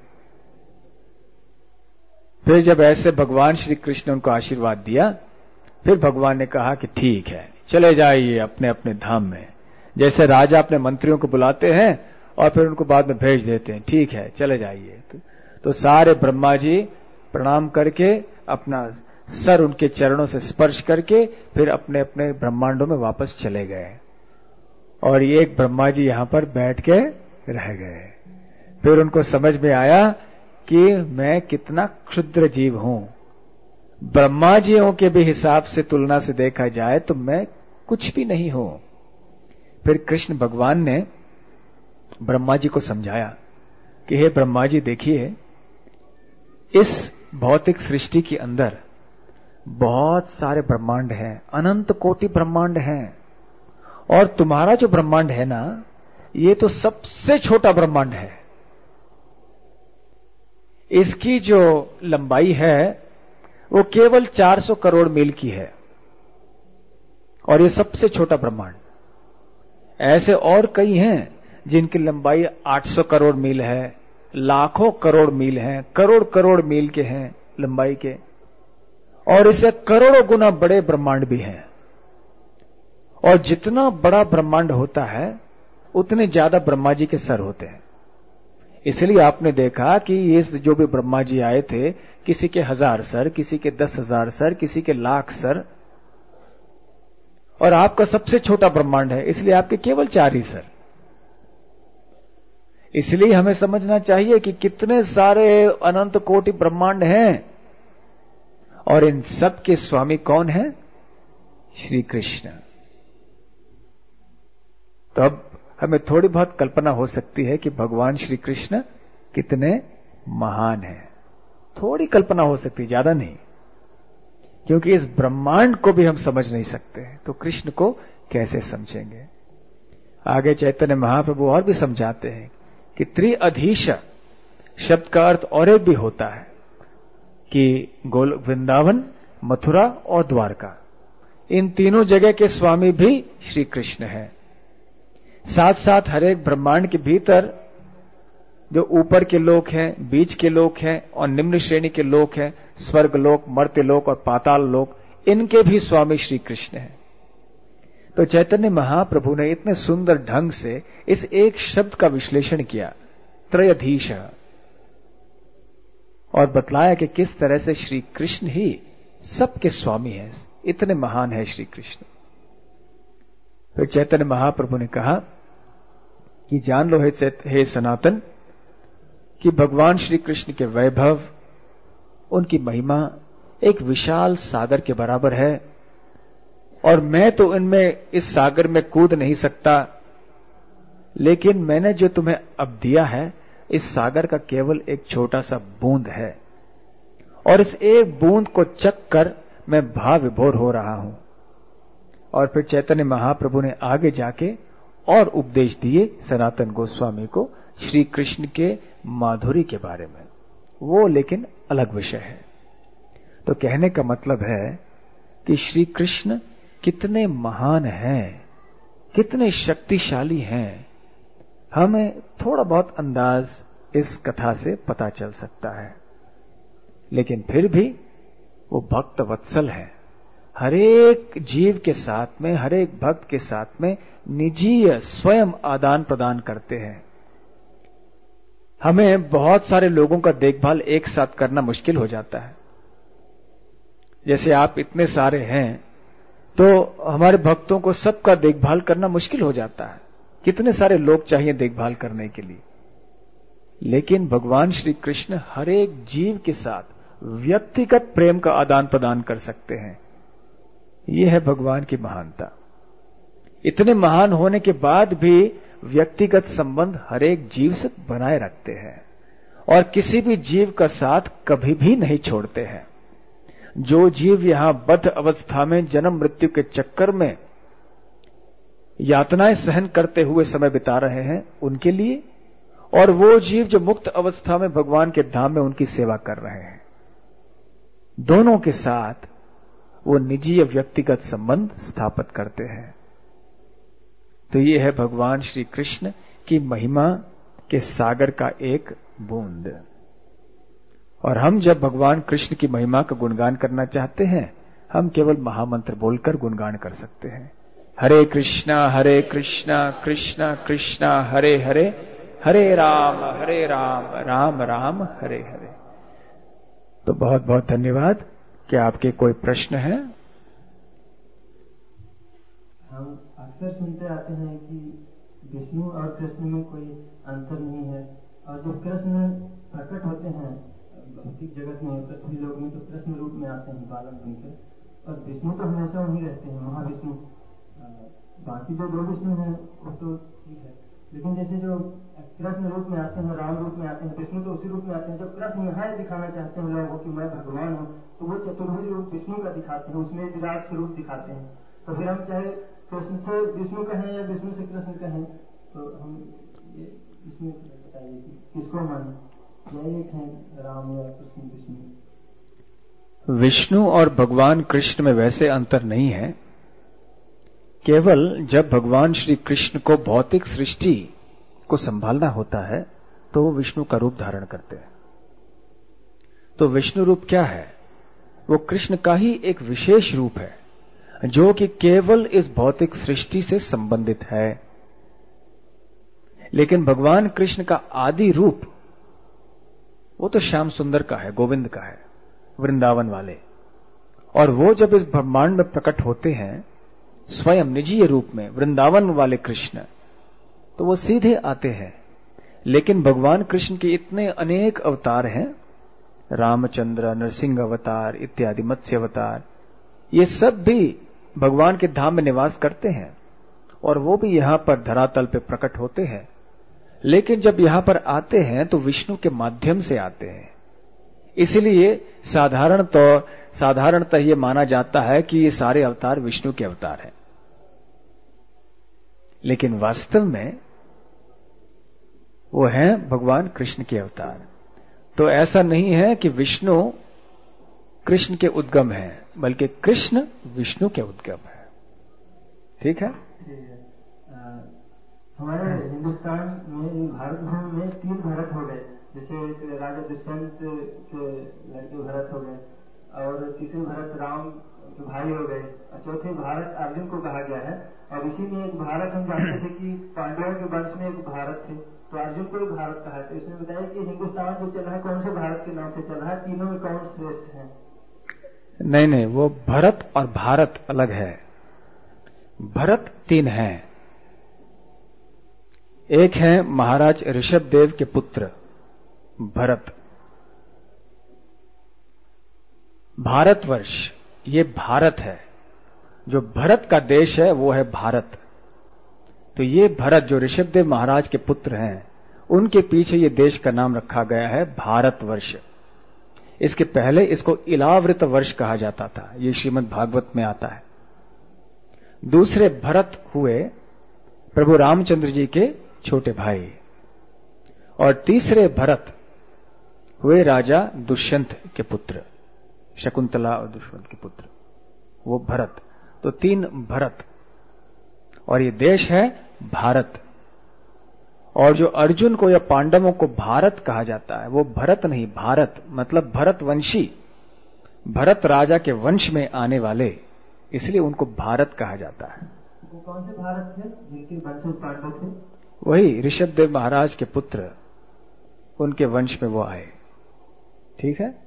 फिर जब ऐसे भगवान श्री कृष्ण ने उनको आशीर्वाद दिया, फिर भगवान ने कहा कि ठीक है, चले जाइए अपने अपने धाम में। जैसे राजा अपने मंत्रियों को बुलाते हैं और फिर उनको बाद में भेज देते हैं, ठीक है चले जाइए। तो सारे ब्रह्मा जी प्रणाम करके अपना सर उनके चरणों से स्पर्श करके फिर अपने अपने ब्रह्मांडों में वापस चले गए, और ये एक ब्रह्मा जी यहां पर बैठ के रह गए। फिर उनको समझ में आया कि मैं कितना क्षुद्र जीव हूं। ब्रह्मा जियों के भी हिसाब से तुलना से देखा जाए तो मैं कुछ भी नहीं हूं। फिर कृष्ण भगवान ने ब्रह्मा जी को समझाया कि हे ब्रह्मा जी, देखिए इस भौतिक सृष्टि के अंदर बहुत सारे ब्रह्मांड हैं, अनंत कोटि ब्रह्मांड हैं, और तुम्हारा जो ब्रह्मांड है ना, ये तो सबसे छोटा ब्रह्मांड है। इसकी जो लंबाई है वो केवल 400 करोड़ मील की है, और ये सबसे छोटा ब्रह्मांड। ऐसे और कई हैं जिनकी लंबाई 800 करोड़ मील है, लाखों करोड़ मील हैं, करोड़ करोड़ मील के हैं लंबाई के, और इससे करोड़ों गुना बड़े ब्रह्मांड भी हैं। और जितना बड़ा ब्रह्मांड होता है उतने ज्यादा ब्रह्मा जी के सर होते हैं। इसलिए आपने देखा कि ये जो भी ब्रह्मा जी आए थे, किसी के 1000 सर, किसी के 10,000 सर, किसी के लाख सर, और आपका सबसे छोटा ब्रह्मांड है इसलिए आपके केवल 4 ही सर। इसलिए हमें समझना चाहिए कि कितने सारे अनंत कोटि ब्रह्मांड हैं, और इन सब के स्वामी कौन है? श्री कृष्ण। तो अब हमें थोड़ी बहुत कल्पना हो सकती है कि भगवान श्री कृष्ण कितने महान हैं। थोड़ी कल्पना हो सकती है, ज्यादा नहीं, क्योंकि इस ब्रह्मांड को भी हम समझ नहीं सकते, तो कृष्ण को कैसे समझेंगे। आगे चैतन्य महाप्रभु और भी समझाते हैं कि त्रिअधीश शब्द का अर्थ और एक भी होता है कि वृंदावन, मथुरा और द्वारका, इन तीनों जगह के स्वामी भी श्री कृष्ण हैं। साथ साथ हर एक ब्रह्मांड के भीतर जो ऊपर के लोक हैं, बीच के लोक हैं और निम्न श्रेणी के लोक हैं, स्वर्ग लोक, मर्त्य लोक और पाताल लोक, इनके भी स्वामी श्री कृष्ण हैं। तो चैतन्य महाप्रभु ने इतने सुंदर ढंग से इस एक शब्द का विश्लेषण किया, त्रयधीश, और बतलाया कि किस तरह से श्री कृष्ण ही सबके स्वामी हैं, इतने महान है श्री कृष्ण। फिर चैतन्य महाप्रभु ने कहा कि जान लो हे सनातन कि भगवान श्री कृष्ण के वैभव, उनकी महिमा एक विशाल सागर के बराबर है, और मैं तो इनमें इस सागर में कूद नहीं सकता, लेकिन मैंने जो तुम्हें अब दिया है इस सागर का केवल एक छोटा सा बूंद है, और इस एक बूंद को चख कर मैं भाव विभोर हो रहा हूं। और फिर चैतन्य महाप्रभु ने आगे जाके और उपदेश दिए सनातन गोस्वामी को श्री कृष्ण के माधुरी के बारे में, वो लेकिन अलग विषय है। तो कहने का मतलब है कि श्री कृष्ण कितने महान हैं, कितने शक्तिशाली हैं, हमें थोड़ा बहुत अंदाज इस कथा से पता चल सकता है। लेकिन फिर भी वो भक्त वत्सल है। हर एक जीव के साथ में, हर एक भक्त के साथ में निजीय स्वयं आदान प्रदान करते हैं। हमें बहुत सारे लोगों का देखभाल एक साथ करना मुश्किल हो जाता है। जैसे आप इतने सारे हैं तो हमारे भक्तों को सबका देखभाल करना मुश्किल हो जाता है। कितने सारे लोग चाहिए देखभाल करने के लिए। लेकिन भगवान श्री कृष्ण हर एक जीव के साथ व्यक्तिगत प्रेम का आदान प्रदान कर सकते हैं। यह है भगवान की महानता। इतने महान होने के बाद भी व्यक्तिगत संबंध हर एक जीव से बनाए रखते हैं और किसी भी जीव का साथ कभी भी नहीं छोड़ते हैं। जो जीव यहां बद्ध अवस्था में जन्म मृत्यु के चक्कर में यातनाएं सहन करते हुए समय बिता रहे हैं उनके लिए, और वो जीव जो मुक्त अवस्था में भगवान के धाम में उनकी सेवा कर रहे हैं, दोनों के साथ वो निजी व्यक्तिगत संबंध स्थापित करते हैं। तो ये है भगवान श्री कृष्ण की महिमा के सागर का एक बूंद। और हम जब भगवान कृष्ण की महिमा का गुणगान करना चाहते हैं, हम केवल महामंत्र बोलकर गुणगान कर सकते हैं। हरे कृष्णा कृष्णा कृष्णा हरे हरे, हरे राम राम राम हरे हरे। तो बहुत बहुत धन्यवाद। क्या आपके कोई प्रश्न है? हम अक्सर सुनते आते हैं कि विष्णु और कृष्ण में कोई अंतर नहीं है, और जब कृष्ण प्रकट होते हैं भौतिक जगत में, पृथ्वी लोक में, तो कृष्ण रूप में आते हैं बालक बनकर, और विष्णु तो हमेशा वहीं रहते हैं, महाविष्णु। बाकी जो दो विष्णु हैं वो तो ठीक है, लेकिन जैसे जो कृष्ण रूप में आते हैं, राम रूप में आते हैं, विष्णु तो उसी रूप में आते हैं। जब कृष्ण यहाँ दिखाना चाहते हैं लोगों को कि मैं भगवान हूँ, तो वो चतुर्भुज रूप विष्णु का दिखाते हैं, उसमें विराट स्वरूप दिखाते हैं। तो फिर हम चाहे कृष्ण से विष्णु कहें या विष्णु से कृष्ण कहें, तो हम ये इसमें बताइए कि किसको माने, या एक है राम या कृष्ण विष्णु? विष्णु और भगवान कृष्ण में वैसे अंतर नहीं है। केवल जब भगवान श्री कृष्ण को भौतिक सृष्टि को संभालना होता है तो वो विष्णु का रूप धारण करते हैं। तो विष्णु रूप क्या है? वो कृष्ण का ही एक विशेष रूप है जो कि केवल इस भौतिक सृष्टि से संबंधित है। लेकिन भगवान कृष्ण का आदि रूप वो तो श्याम सुंदर का है, गोविंद का है, वृंदावन वाले। और वो जब इस ब्रह्मांड में प्रकट होते हैं स्वयं निजी रूप में, वृंदावन वाले कृष्ण, तो वो सीधे आते हैं। लेकिन भगवान कृष्ण के इतने अनेक अवतार हैं, रामचंद्र, नरसिंह अवतार इत्यादि, मत्स्य अवतार, ये सब भी भगवान के धाम में निवास करते हैं और वो भी यहां पर धरातल पे प्रकट होते हैं। लेकिन जब यहां पर आते हैं तो विष्णु के माध्यम से आते हैं। इसलिए साधारणतः ये माना जाता है कि ये सारे अवतार विष्णु के अवतार हैं। लेकिन वास्तव में वो हैं भगवान कृष्ण के अवतार। तो ऐसा नहीं है कि विष्णु कृष्ण के उद्गम है, बल्कि कृष्ण विष्णु के उद्गम है। ठीक है? हमारे हिंदुस्तान में, भारत भूमि में 3 भरत हो गए। जैसे राजा दुष्यंत के लड़के भरत हो गए, और तीसरे भरत राम के भाई हो गए, और चौथे भारत अर्जुन को कहा गया है। और इसी में एक भारत हम जानते थे कि पांडवों के वंश में एक भारत थे, तो अर्जुन को भी भारत कहा। तो इसमें बताया कि हिंदुस्तान जो चल रहा है कौन से भारत के नाम से चल रहा है, तीनों में कौन श्रेष्ठ है? नहीं, वो भरत और भारत अलग है। भरत 3 हैं। एक है महाराज ऋषभदेव के पुत्र भरत। भारतवर्ष ये भारत है, जो भरत का देश है वो है भारत। तो ये भरत जो ऋषभदेव महाराज के पुत्र हैं, उनके पीछे ये देश का नाम रखा गया है भारतवर्ष। इसके पहले इसको इलावृत वर्ष कहा जाता था, ये श्रीमद् भागवत में आता है। दूसरे भरत हुए प्रभु रामचंद्र जी के छोटे भाई, और तीसरे भरत हुए राजा दुष्यंत के पुत्र, शकुंतला और दुष्यंत के पुत्र, वो भरत। तो 3 भरत, और ये देश है भारत। और जो अर्जुन को या पांडवों को भारत कहा जाता है, वो भरत नहीं, भारत मतलब भरतवंशी, भरत राजा के वंश में आने वाले, इसलिए उनको भारत कहा जाता है। वो कौन से भारत थे जिनके वंशज पांडव थे? वही ऋषभदेव महाराज के पुत्र, उनके वंश में वो आए। ठीक है।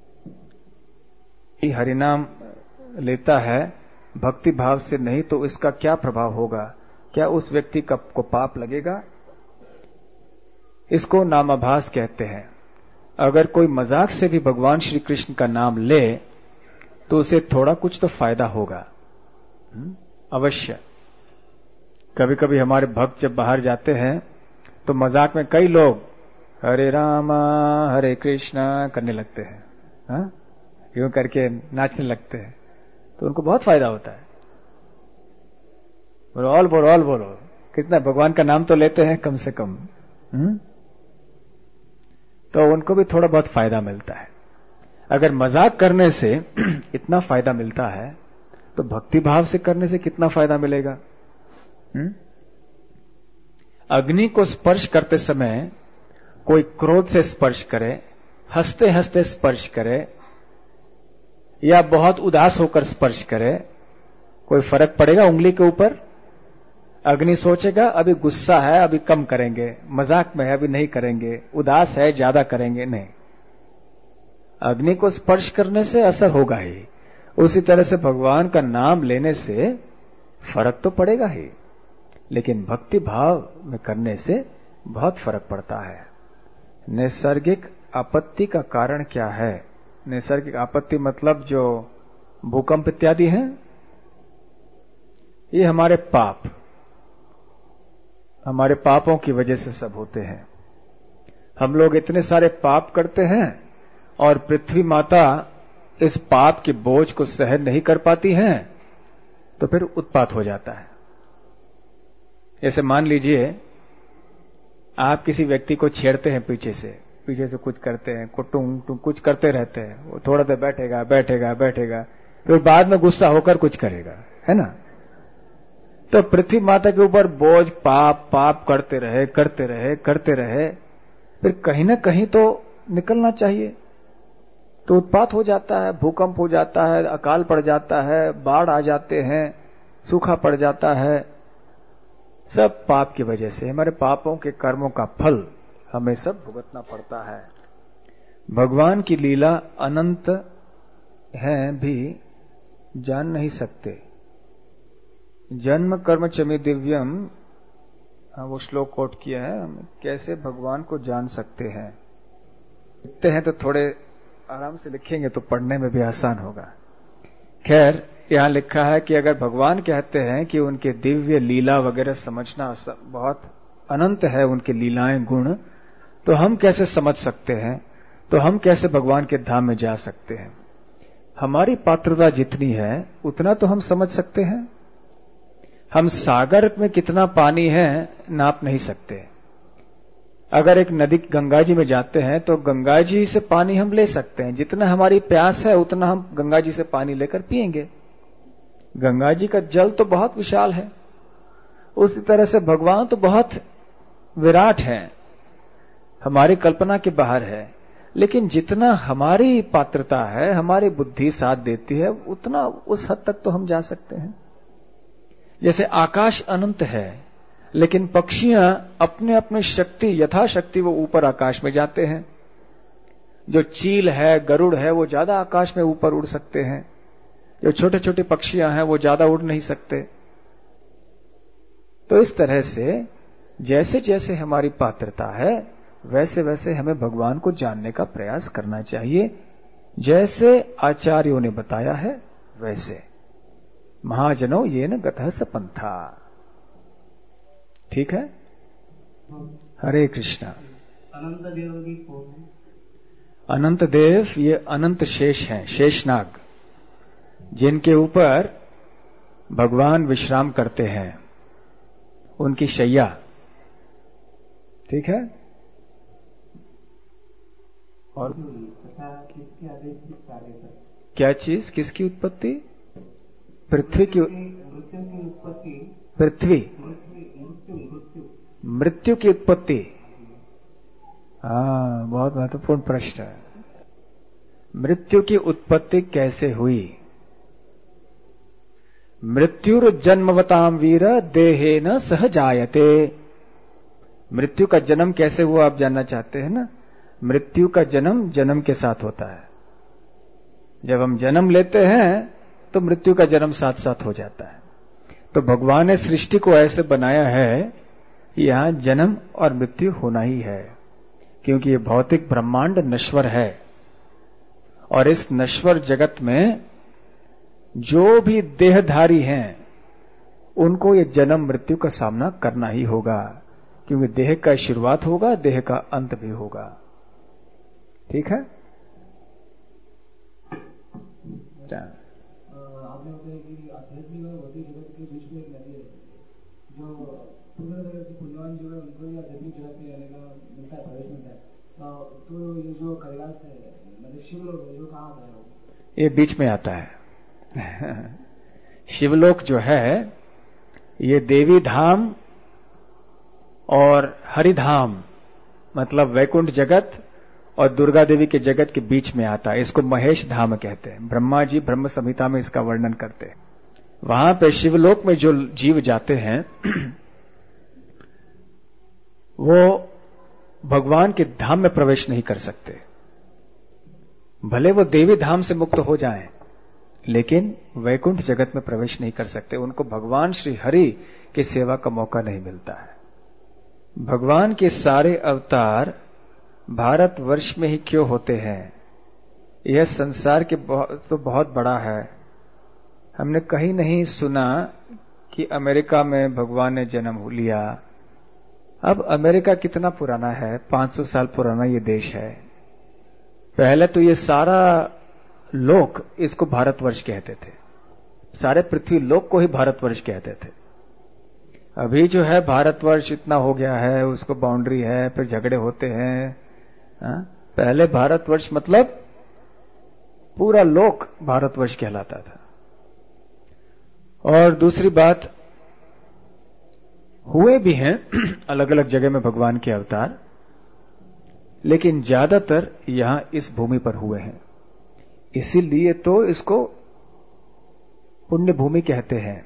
हरिनाम लेता है भक्ति भाव से नहीं तो इसका क्या प्रभाव होगा? क्या उस व्यक्ति को पाप लगेगा? इसको नामाभास कहते हैं। अगर कोई मजाक से भी भगवान श्री कृष्ण का नाम ले तो उसे थोड़ा कुछ तो फायदा होगा अवश्य। कभी कभी हमारे भक्त जब बाहर जाते हैं तो मजाक में कई लोग हरे रामा हरे कृष्णा करने लगते हैं, हाँ? यूं करके नाचने लगते हैं, तो उनको बहुत फायदा होता है। बोलो कितना भगवान का नाम तो लेते हैं कम से कम, तो उनको भी थोड़ा बहुत फायदा मिलता है। अगर मजाक करने से इतना फायदा मिलता है तो भक्ति भाव से करने से कितना फायदा मिलेगा? अग्नि को स्पर्श करते समय कोई क्रोध से स्पर्श करे, हंसते हंसते स्पर्श करे या बहुत उदास होकर स्पर्श करे, कोई फर्क पड़ेगा उंगली के ऊपर? अग्नि सोचेगा अभी गुस्सा है अभी कम करेंगे, मजाक में है अभी नहीं करेंगे, उदास है ज्यादा करेंगे, नहीं। अग्नि को स्पर्श करने से असर होगा ही। उसी तरह से भगवान का नाम लेने से फर्क तो पड़ेगा ही, लेकिन भक्ति भाव में करने से बहुत फर्क पड़ता है। नैसर्गिक आपत्ति का कारण क्या है? नैसर्गिक आपत्ति मतलब जो भूकंप इत्यादि हैं, ये हमारे पाप, हमारे पापों की वजह से सब होते हैं। हम लोग इतने सारे पाप करते हैं और पृथ्वी माता इस पाप के बोझ को सहन नहीं कर पाती हैं, तो फिर उत्पात हो जाता है। जैसे मान लीजिए आप किसी व्यक्ति को छेड़ते हैं, पीछे से कुछ करते हैं, कुछ करते रहते हैं, वो थोड़ा देर बैठेगा, फिर बाद में गुस्सा होकर कुछ करेगा, है ना? तो पृथ्वी माता के ऊपर बोझ पाप करते रहे, फिर कहीं ना कहीं तो निकलना चाहिए। तो उत्पात हो जाता है, भूकंप हो जाता है, अकाल पड़ जाता है, बाढ़ आ जाते हैं, सूखा पड़ जाता है, सब पाप की वजह से। हमारे पापों के कर्मों का फल हमें सब भुगतना पड़ता है। भगवान की लीला अनंत है भी जान नहीं सकते। जन्म कर्म चमे दिव्यम, वो श्लोक कोट किया है, हम कैसे भगवान को जान सकते हैं? लिखते हैं तो थोड़े आराम से लिखेंगे तो पढ़ने में भी आसान होगा। खैर, यहां लिखा है कि अगर भगवान कहते हैं कि उनके दिव्य लीला वगैरह समझना बहुत अनंत है, उनकी लीलाएं गुण, तो हम कैसे समझ सकते हैं? तो हम कैसे भगवान के धाम में जा सकते हैं? हमारी पात्रता जितनी है उतना तो हम समझ सकते हैं। हम सागर में कितना पानी है नाप नहीं सकते। अगर एक नदी गंगा जी में जाते हैं तो गंगा जी से पानी हम ले सकते हैं, जितना हमारी प्यास है उतना हम गंगा जी से पानी लेकर पिएंगे। गंगा जी का जल तो बहुत विशाल है। उसी तरह से भगवान तो बहुत विराट है, हमारी कल्पना के बाहर है, लेकिन जितना हमारी पात्रता है, हमारी बुद्धि साथ देती है, उतना उस हद तक तो हम जा सकते हैं। जैसे आकाश अनंत है, लेकिन पक्षियां अपने अपने शक्ति यथाशक्ति वो ऊपर आकाश में जाते हैं। जो चील है, गरुड़ है, वो ज्यादा आकाश में ऊपर उड़ सकते हैं। जो छोटे छोटे पक्षियां हैं वो ज्यादा उड़ नहीं सकते। तो इस तरह से जैसे जैसे हमारी पात्रता है वैसे वैसे हमें भगवान को जानने का प्रयास करना चाहिए। जैसे आचार्यों ने बताया है वैसे। महाजनो ये न गतः स पंथा। ठीक है? हरे कृष्णा। अनंत देव की कौन है? अनंत देव ये अनंत शेष हैं, शेषनाग, जिनके ऊपर भगवान विश्राम करते हैं, उनकी शैया। ठीक है? और किसके आदेश से कार्य करते? क्या चीज? किसकी उत्पत्ति? पृथ्वी की मृत्यु की उत्पत्ति। पृथ्वी मृत्यु की उत्पत्ति। हाँ, बहुत महत्वपूर्ण प्रश्न है। मृत्यु की उत्पत्ति कैसे हुई? मृत्युर्जन्मवताम वीर देहेन सह जायते। मृत्यु का जन्म कैसे हुआ आप जानना चाहते हैं ना? मृत्यु का जन्म जन्म के साथ होता है। जब हम जन्म लेते हैं तो मृत्यु का जन्म साथ साथ हो जाता है। तो भगवान ने सृष्टि को ऐसे बनाया है कि यहां जन्म और मृत्यु होना ही है, क्योंकि ये भौतिक ब्रह्मांड नश्वर है और इस नश्वर जगत में जो भी देहधारी हैं उनको ये जन्म मृत्यु का सामना करना ही होगा, क्योंकि देह का शुरुआत होगा, देह का अंत भी होगा। ठीक है? आपने बताया कि आध्यात्मिक और भौतिक जगत के बीच में एक नदी है, जो पूर्ण तरह से पुण्यवान जो है उनको ही आध्यात्मिक जगत में रहने का मिलता है, प्रवेश मिलता है। तो ये जो कैलाश है, मतलब शिवलोक है, जो कहाँ आता है? ये बीच में आता है। शिवलोक जो है ये देवी धाम और हरिधाम मतलब वैकुंठ जगत और दुर्गा देवी के जगत के बीच में आता है। इसको महेश धाम कहते हैं। ब्रह्मा जी ब्रह्म संहिता में इसका वर्णन करते हैं। वहां पे शिवलोक में जो जीव जाते हैं वो भगवान के धाम में प्रवेश नहीं कर सकते। भले वो देवी धाम से मुक्त हो जाएं, लेकिन वैकुंठ जगत में प्रवेश नहीं कर सकते। उनको भगवान श्री हरि की सेवा का मौका नहीं मिलता है। भगवान के सारे अवतार भारतवर्ष में ही क्यों होते हैं? यह संसार के तो बहुत बड़ा है। हमने कहीं नहीं सुना कि अमेरिका में भगवान ने जन्म लिया। अब अमेरिका कितना पुराना है? 500 साल पुराना ये देश है। पहले तो ये सारा लोक इसको भारतवर्ष कहते थे, सारे पृथ्वी लोक को ही भारतवर्ष कहते थे। अभी जो है भारतवर्ष इतना हो गया है, उसको बाउंड्री है, फिर झगड़े होते हैं। पहले भारतवर्ष मतलब पूरा लोक भारतवर्ष कहलाता था। और दूसरी बात, हुए भी हैं अलग अलग जगह में भगवान के अवतार, लेकिन ज्यादातर यहां इस भूमि पर हुए हैं। इसीलिए तो इसको पुण्य भूमि कहते हैं।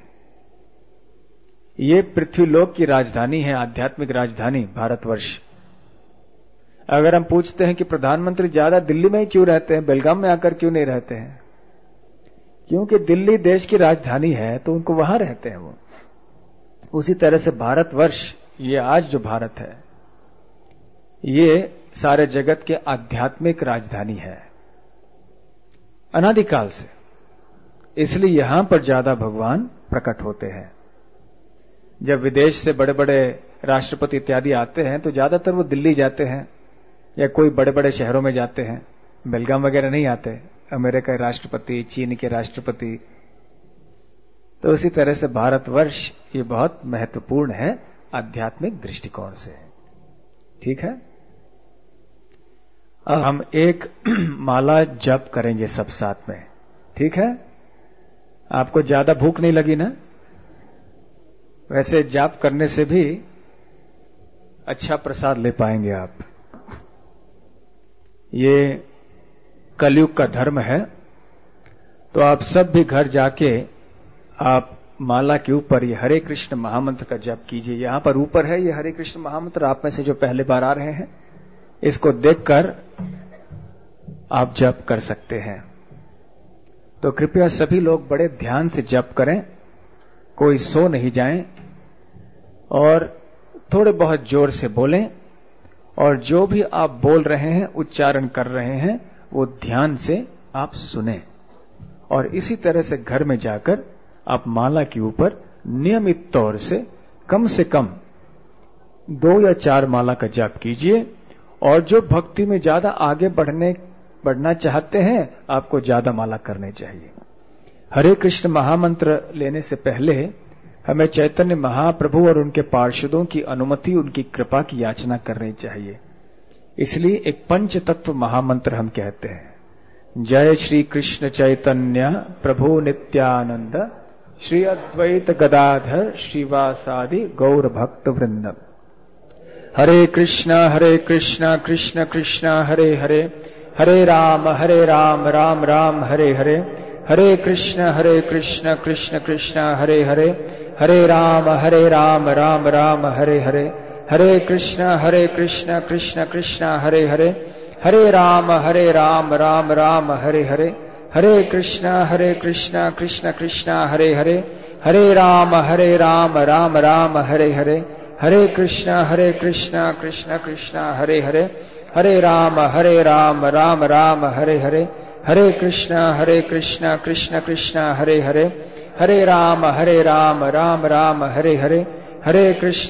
ये पृथ्वीलोक की राजधानी है, आध्यात्मिक राजधानी भारतवर्ष। अगर हम पूछते हैं कि प्रधानमंत्री ज्यादा दिल्ली में ही क्यों रहते हैं, बेलगाम में आकर क्यों नहीं रहते हैं? क्योंकि दिल्ली देश की राजधानी है तो उनको वहां रहते हैं वो। उसी तरह से भारतवर्ष, ये आज जो भारत है, ये सारे जगत के आध्यात्मिक राजधानी है अनादिकाल से। इसलिए यहां पर ज्यादा भगवान प्रकट होते हैं। जब विदेश से बड़े बड़े राष्ट्रपति इत्यादि आते हैं तो ज्यादातर वो दिल्ली जाते हैं या कोई बड़े बड़े शहरों में जाते हैं, बेलगाम वगैरह नहीं आते। अमेरिका के राष्ट्रपति, चीन के राष्ट्रपति। तो उसी तरह से भारतवर्ष ये बहुत महत्वपूर्ण है आध्यात्मिक दृष्टिकोण से। ठीक है? अब हम एक माला जप करेंगे सब साथ में। ठीक है? आपको ज्यादा भूख नहीं लगी ना? वैसे जाप करने से भी अच्छा प्रसाद ले पाएंगे आप। ये कलयुग का धर्म है, तो आप सब भी घर जाके आप माला के ऊपर ये हरे कृष्ण महामंत्र का जप कीजिए। यहां पर ऊपर है ये हरे कृष्ण महामंत्र। आप में से जो पहले बार आ रहे हैं इसको देखकर आप जप कर सकते हैं। तो कृपया सभी लोग बड़े ध्यान से जप करें, कोई सो नहीं जाएं और थोड़े बहुत जोर से बोलें। और जो भी आप बोल रहे हैं, उच्चारण कर रहे हैं, वो ध्यान से आप सुने। और इसी तरह से घर में जाकर आप माला के ऊपर नियमित तौर से कम 2 या 4 माला का जाप कीजिए। और जो भक्ति में ज्यादा आगे बढ़ना चाहते हैं, आपको ज्यादा माला करने चाहिए। हरे कृष्ण महामंत्र लेने से पहले हमें चैतन्य महाप्रभु और उनके पार्षदों की अनुमति, उनकी कृपा की याचना करनी चाहिए। इसलिए एक पंच तत्व महामंत्र हम कहते हैं। जय श्री कृष्ण चैतन्य प्रभु नित्यानंद श्री अद्वैत गदाधर श्रीवासादि गौर भक्त वृंद। हरे कृष्णा कृष्ण कृष्ण हरे हरे, हरे राम राम राम हरे हरे, हरे कृष्ण कृष्ण कृष्ण हरे हरे, हरे राम राम राम हरे हरे, हरे कृष्ण कृष्ण कृष्ण हरे हरे, हरे राम राम राम हरे हरे, हरे कृष्ण कृष्ण कृष्ण हरे हरे, हरे राम राम राम हरे हरे, हरे कृष्ण कृष्ण कृष्ण हरे हरे, हरे राम राम राम हरे हरे, हरे कृष्ण कृष्ण कृष्ण हरे हरे, हरे राम राम राम हरे हरे, हरे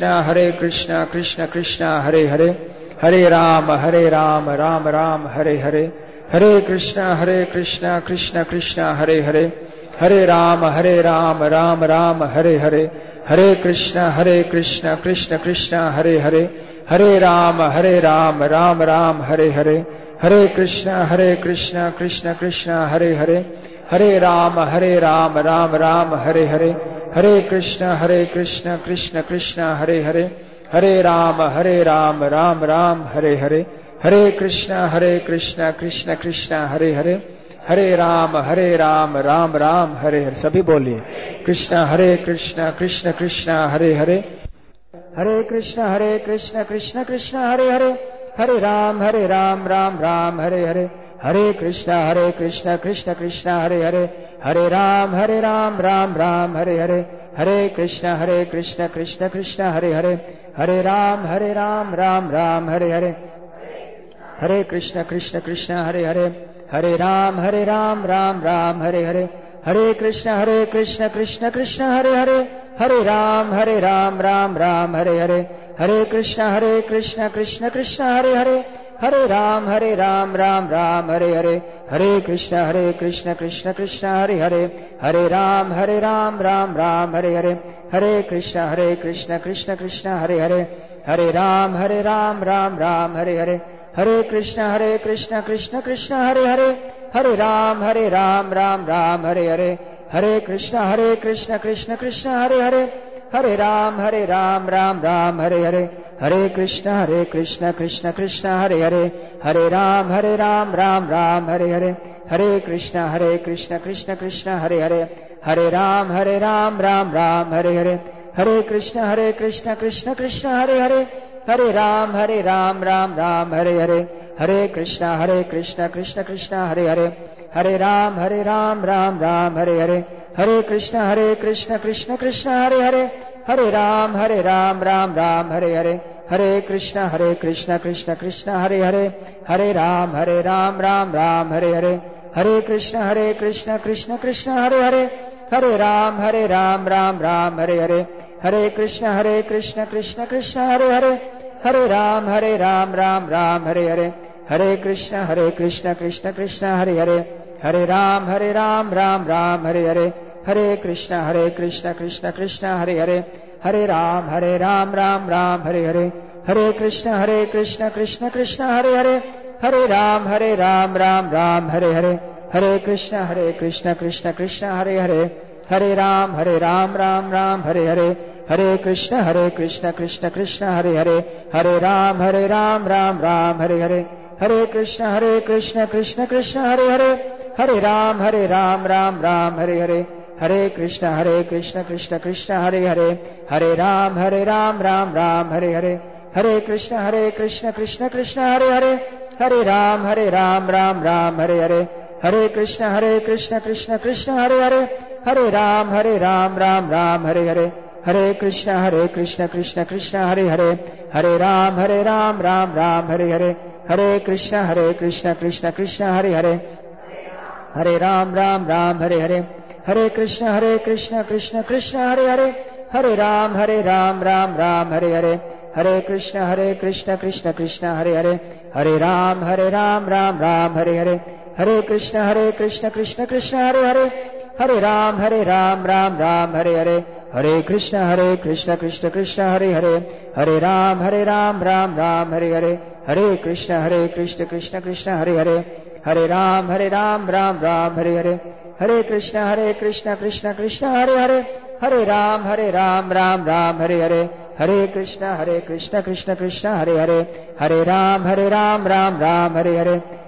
कृष्ण कृष्ण कृष्ण हरे हरे, हरे राम राम राम हरे हरे, हरे कृष्ण कृष्ण कृष्ण हरे हरे, हरे राम राम राम हरे हरे, हरे कृष्ण कृष्ण कृष्ण हरे हरे, हरे राम राम राम हरे हरे, हरे कृष्ण कृष्ण कृष्ण हरे हरे, हरे राम राम राम हरे हरे, हरे कृष्ण कृष्ण कृष्ण हरे हरे, हरे राम राम राम हरे हरे, हरे कृष्ण कृष्ण कृष्ण हरे हरे, हरे राम राम राम हरे हरे। सभी बोलिए, कृष्ण कृष्ण कृष्ण हरे हरे, हरे कृष्ण कृष्ण कृष्ण हरे हरे, हरे राम राम राम हरे हरे, हरे कृष्ण कृष्ण कृष्ण हरे हरे, हरे राम राम राम हरे हरे, हरे कृष्ण कृष्ण कृष्ण हरे हरे, हरे राम राम राम हरे हरे, हरे कृष्ण कृष्ण हरे हरे, हरे राम राम राम हरे हरे, हरे कृष्ण कृष्ण कृष्ण हरे हरे, हरे राम राम राम हरे हरे, हरे कृष्ण कृष्ण कृष्ण हरे हरे, हरे राम राम राम हरे हरे, हरे कृष्ण कृष्ण कृष्ण हरे हरे, हरे राम राम राम हरे हरे, हरे कृष्ण कृष्ण कृष्ण हरे हरे, हरे राम राम राम हरे हरे, हरे कृष्ण कृष्ण कृष्ण हरे हरे, हरे राम राम राम हरे हरे, हरे कृष्ण कृष्ण कृष्ण हरे हरे, हरे राम राम राम हरे हरे, हरे कृष्ण कृष्ण कृष्ण हरे हरे, हरे राम राम राम हरे हरे, हरे कृष्ण कृष्ण कृष्ण हरे हरे, हरे राम राम राम हरे हरे, हरे कृष्ण कृष्ण कृष्ण हरे हरे, हरे राम राम राम हरे हरे, हरे कृष्ण कृष्ण कृष्ण हरे हरे, हरे राम राम राम हरे हरे, हरे कृष्ण कृष्ण कृष्ण हरे हरे, हरे राम राम राम हरे हरे, हरे कृष्ण कृष्ण कृष्ण हरे हरे, हरे राम राम राम हरे हरे, हरे कृष्ण कृष्ण कृष्ण हरे हरे, हरे राम राम राम हरे हरे, हरे कृष्ण कृष्ण कृष्ण हरे हरे, हरे राम राम राम हरे हरे, हरे कृष्ण कृष्ण कृष्ण हरे हरे, हरे राम राम राम हरे हरे, हरे कृष्ण कृष्ण कृष्ण हरे हरे, हरे राम राम राम हरे हरे, हरे कृष्ण कृष्ण कृष्ण हरे हरे, हरे राम राम राम हरे हरे, हरे कृष्ण कृष्ण कृष्ण हरे हरे, हरे राम राम राम हरे हरे, हरे कृष्ण कृष्ण कृष्ण हरे हरे, हरे राम राम राम हरे हरे, हरे कृष्ण कृष्ण कृष्ण हरे हरे, हरे राम राम राम हरे हरे, हरे कृष्ण कृष्ण कृष्ण हरे हरे, हरे राम राम राम हरे हरे, हरे कृष्ण कृष्ण कृष्ण हरे हरे, हरे राम राम राम हरे हरे, हरे कृष्ण कृष्ण कृष्ण हरे हरे, हरे राम राम राम हरे हरे, हरे कृष्ण कृष्ण कृष्ण हरे हरे, हरे राम राम राम हरे हरे, हरे कृष्ण कृष्ण कृष्ण हरे हरे, हरे राम राम हरे हरे, हरे कृष्ण कृष्ण कृष्ण हरे हरे, हरे राम राम राम हरे हरे, हरे कृष्ण कृष्ण कृष्ण हरे हरे, हरे राम राम राम हरे हरे, हरे कृष्ण कृष्ण कृष्ण हरे हरे, हरे राम राम राम हरे हरे, हरे कृष्ण कृष्ण कृष्ण हरे हरे, हरे राम राम राम हरे हरे, हरे कृष्ण कृष्ण कृष्ण हरे हरे, हरे राम राम राम हरे हरे, हरे कृष्ण कृष्ण कृष्ण हरे हरे, हरे राम राम राम हरे हरे, हरे कृष्ण कृष्ण कृष्ण हरे हरे, हरे राम राम राम हरे हरे,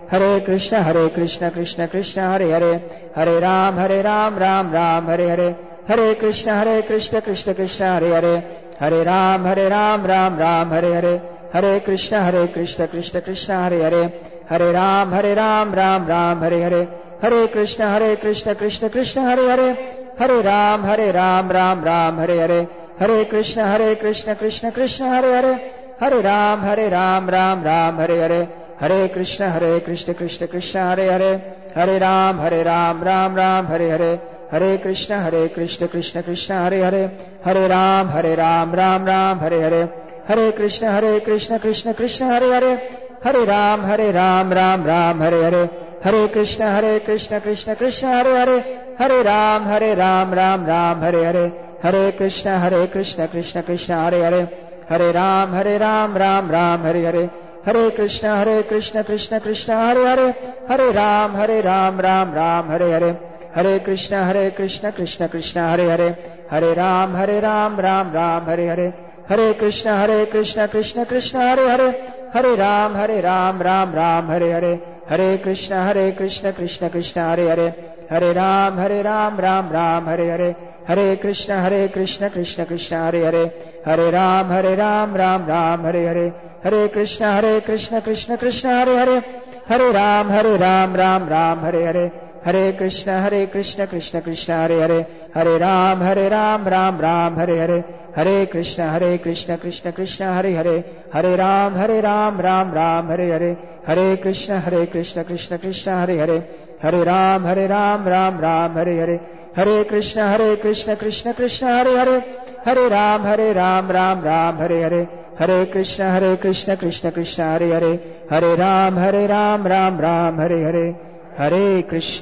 हरे कृष्ण कृष्ण कृष्ण हरे हरे, हरे राम राम राम हरे हरे, हरे कृष्ण कृष्ण कृष्ण हरे हरे, हरे राम राम राम हरे हरे, हरे कृष्ण कृष्ण कृष्ण हरे हरे, हरे राम राम राम हरे हरे, हरे कृष्ण कृष्ण कृष्ण हरे हरे, हरे राम राम राम हरे हरे, हरे कृष्ण कृष्ण कृष्ण हरे हरे, हरे राम राम राम हरे हरे, हरे कृष्ण कृष्ण कृष्ण हरे हरे, हरे राम राम राम हरे हरे, हरे कृष्ण कृष्ण कृष्ण हरे हरे, हरे राम राम राम हरे हरे, हरे कृष्ण कृष्ण कृष्ण हरे हरे, हरे राम राम राम हरे हरे, हरे कृष्ण कृष्ण कृष्ण हरे हरे, हरे राम राम राम हरे हरे, हरे कृष्ण कृष्ण कृष्ण हरे हरे, हरे राम राम राम हरे हरे, हरे कृष्ण कृष्ण कृष्ण हरे हरे, हरे राम राम राम हरे हरे, हरे कृष्ण कृष्ण कृष्ण हरे हरे, हरे राम राम राम हरे हरे, हरे कृष्ण कृष्ण कृष्ण हरे हरे, हरे राम राम राम हरे हरे, हरे कृष्ण कृष्ण कृष्ण हरे हरे, हरे राम राम राम हरे हरे, हरे कृष्ण कृष्ण कृष्ण हरे हरे, हरे राम राम राम हरे हरे, हरे कृष्ण कृष्ण कृष्ण हरे हरे, हरे राम राम राम हरे हरे, हरे कृष्ण कृष्ण कृष्ण हरे हरे, हरे राम राम राम हरे हरे, हरे कृष्ण कृष्ण कृष्ण हरे हरे, हरे राम राम राम हरे हरे, हरे कृष्ण कृष्ण कृष्ण हरे हरे, हरे राम राम राम हरे हरे, हरे कृष्ण कृष्ण कृष्ण हरे हरे, हरे राम राम राम हरे हरे, हरे कृष्ण कृष्ण कृष्ण कृष्ण हरे हरे, हरे राम राम राम हरे हरे, हरे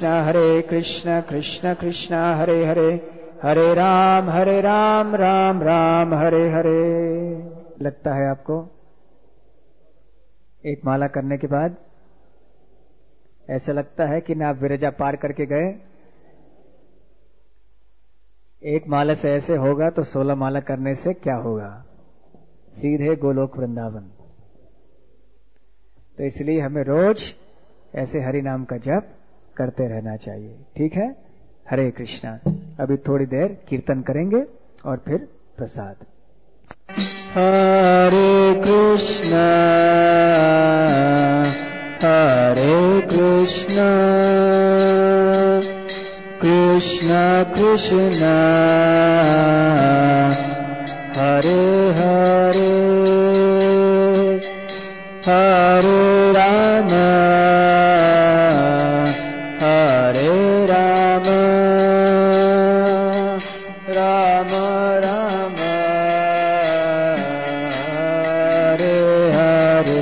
कृष्ण कृष्ण कृष्ण हरे हरे, हरे राम राम राम हरे हरे। लगता है आपको एक माला करने के बाद ऐसा लगता है कि ना आप विरजा पार करके गए। एक माला से ऐसे होगा तो 16 माला करने से क्या होगा, सीधे गोलोक वृंदावन। तो इसलिए हमें रोज ऐसे हरि नाम का जप करते रहना चाहिए। ठीक है, हरे कृष्णा। अभी थोड़ी देर कीर्तन करेंगे और फिर प्रसाद। हरे कृष्णा कृष्णा कृष्णा हरे हरे, हरे राम राम राम हरे हरे।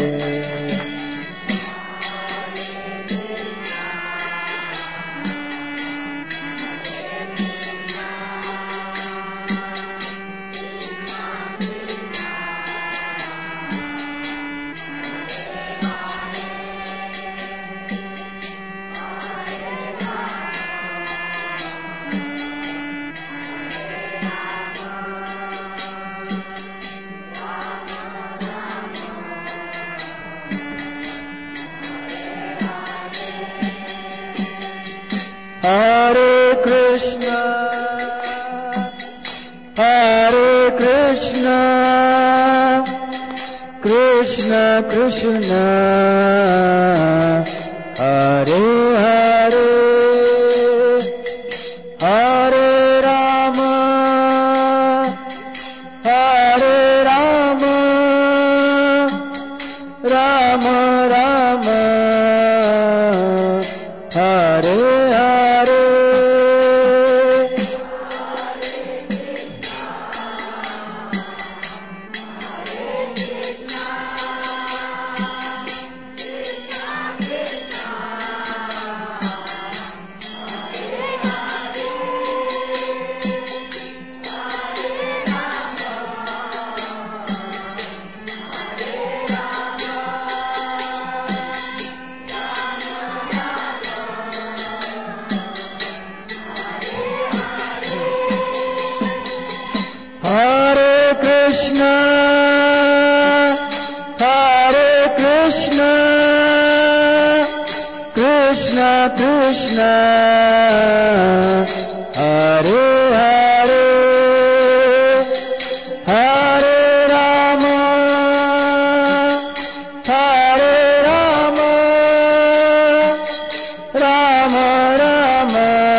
हरे कृष्णा कृष्णा कृष्णा हरे हरे, हरे राम राम राम हरे हरे। हरे कृष्णा कृष्ण हरे हरे हरे राम राम राम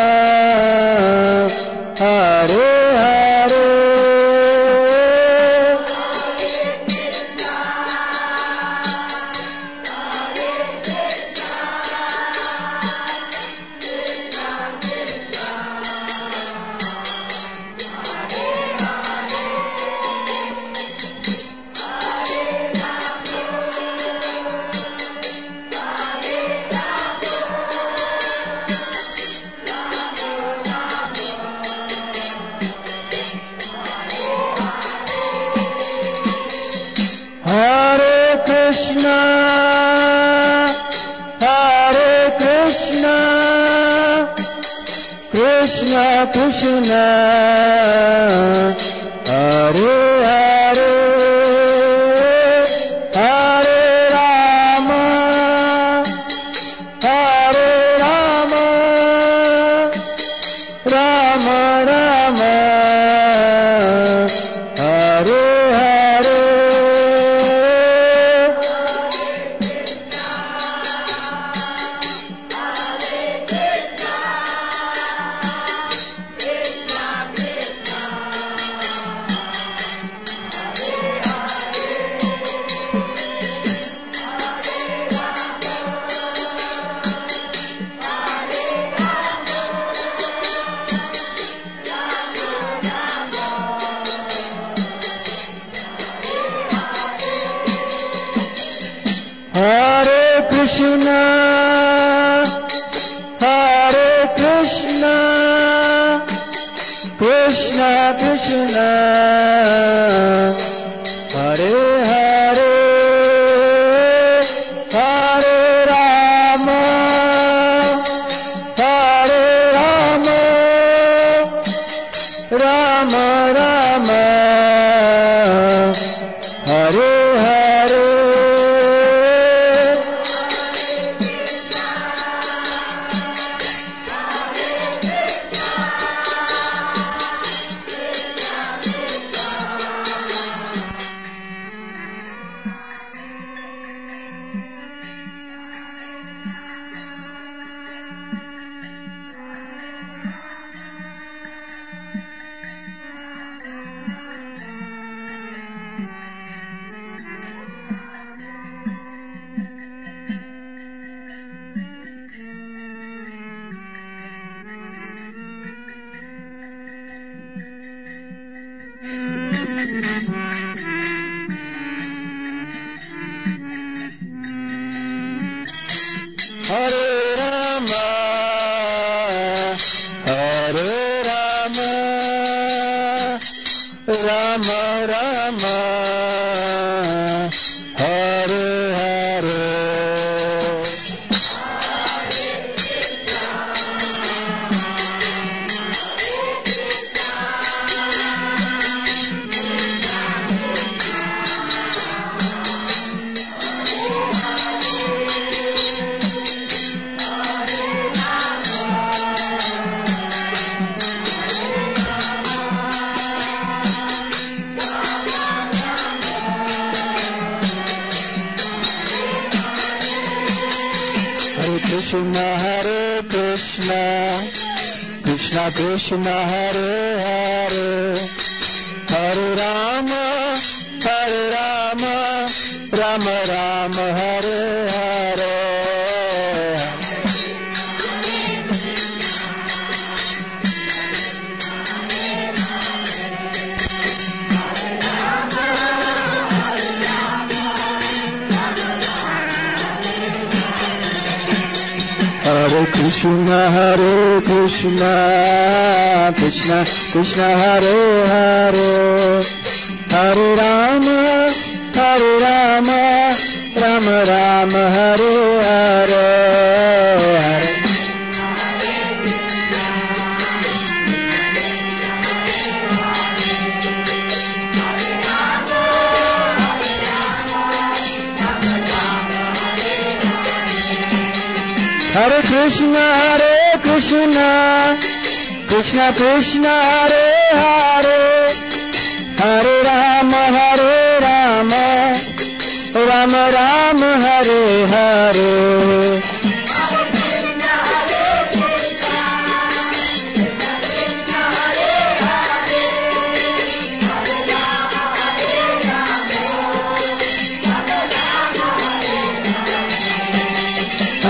हरे हरे। हरे कृष्ण कृष्ण कृष्ण हरे हरे हरे राम राम राम हरे हरे। हरे कृष्ण कृष्ण कृष्ण हरे हरे हरे राम राम राम हरे हरे। हरे राम राम राम हरे हरे। हरे कृष्ण कृष्ण कृष्ण हरे हरे हरे राम राम राम हरे हरे। हरे कृष्ण कृष्ण कृष्ण हरे हरे हरे राम राम राम हरे हरे। हरे कृष्ण कृष्ण कृष्ण हरे हरे, हरे राम राम राम हरे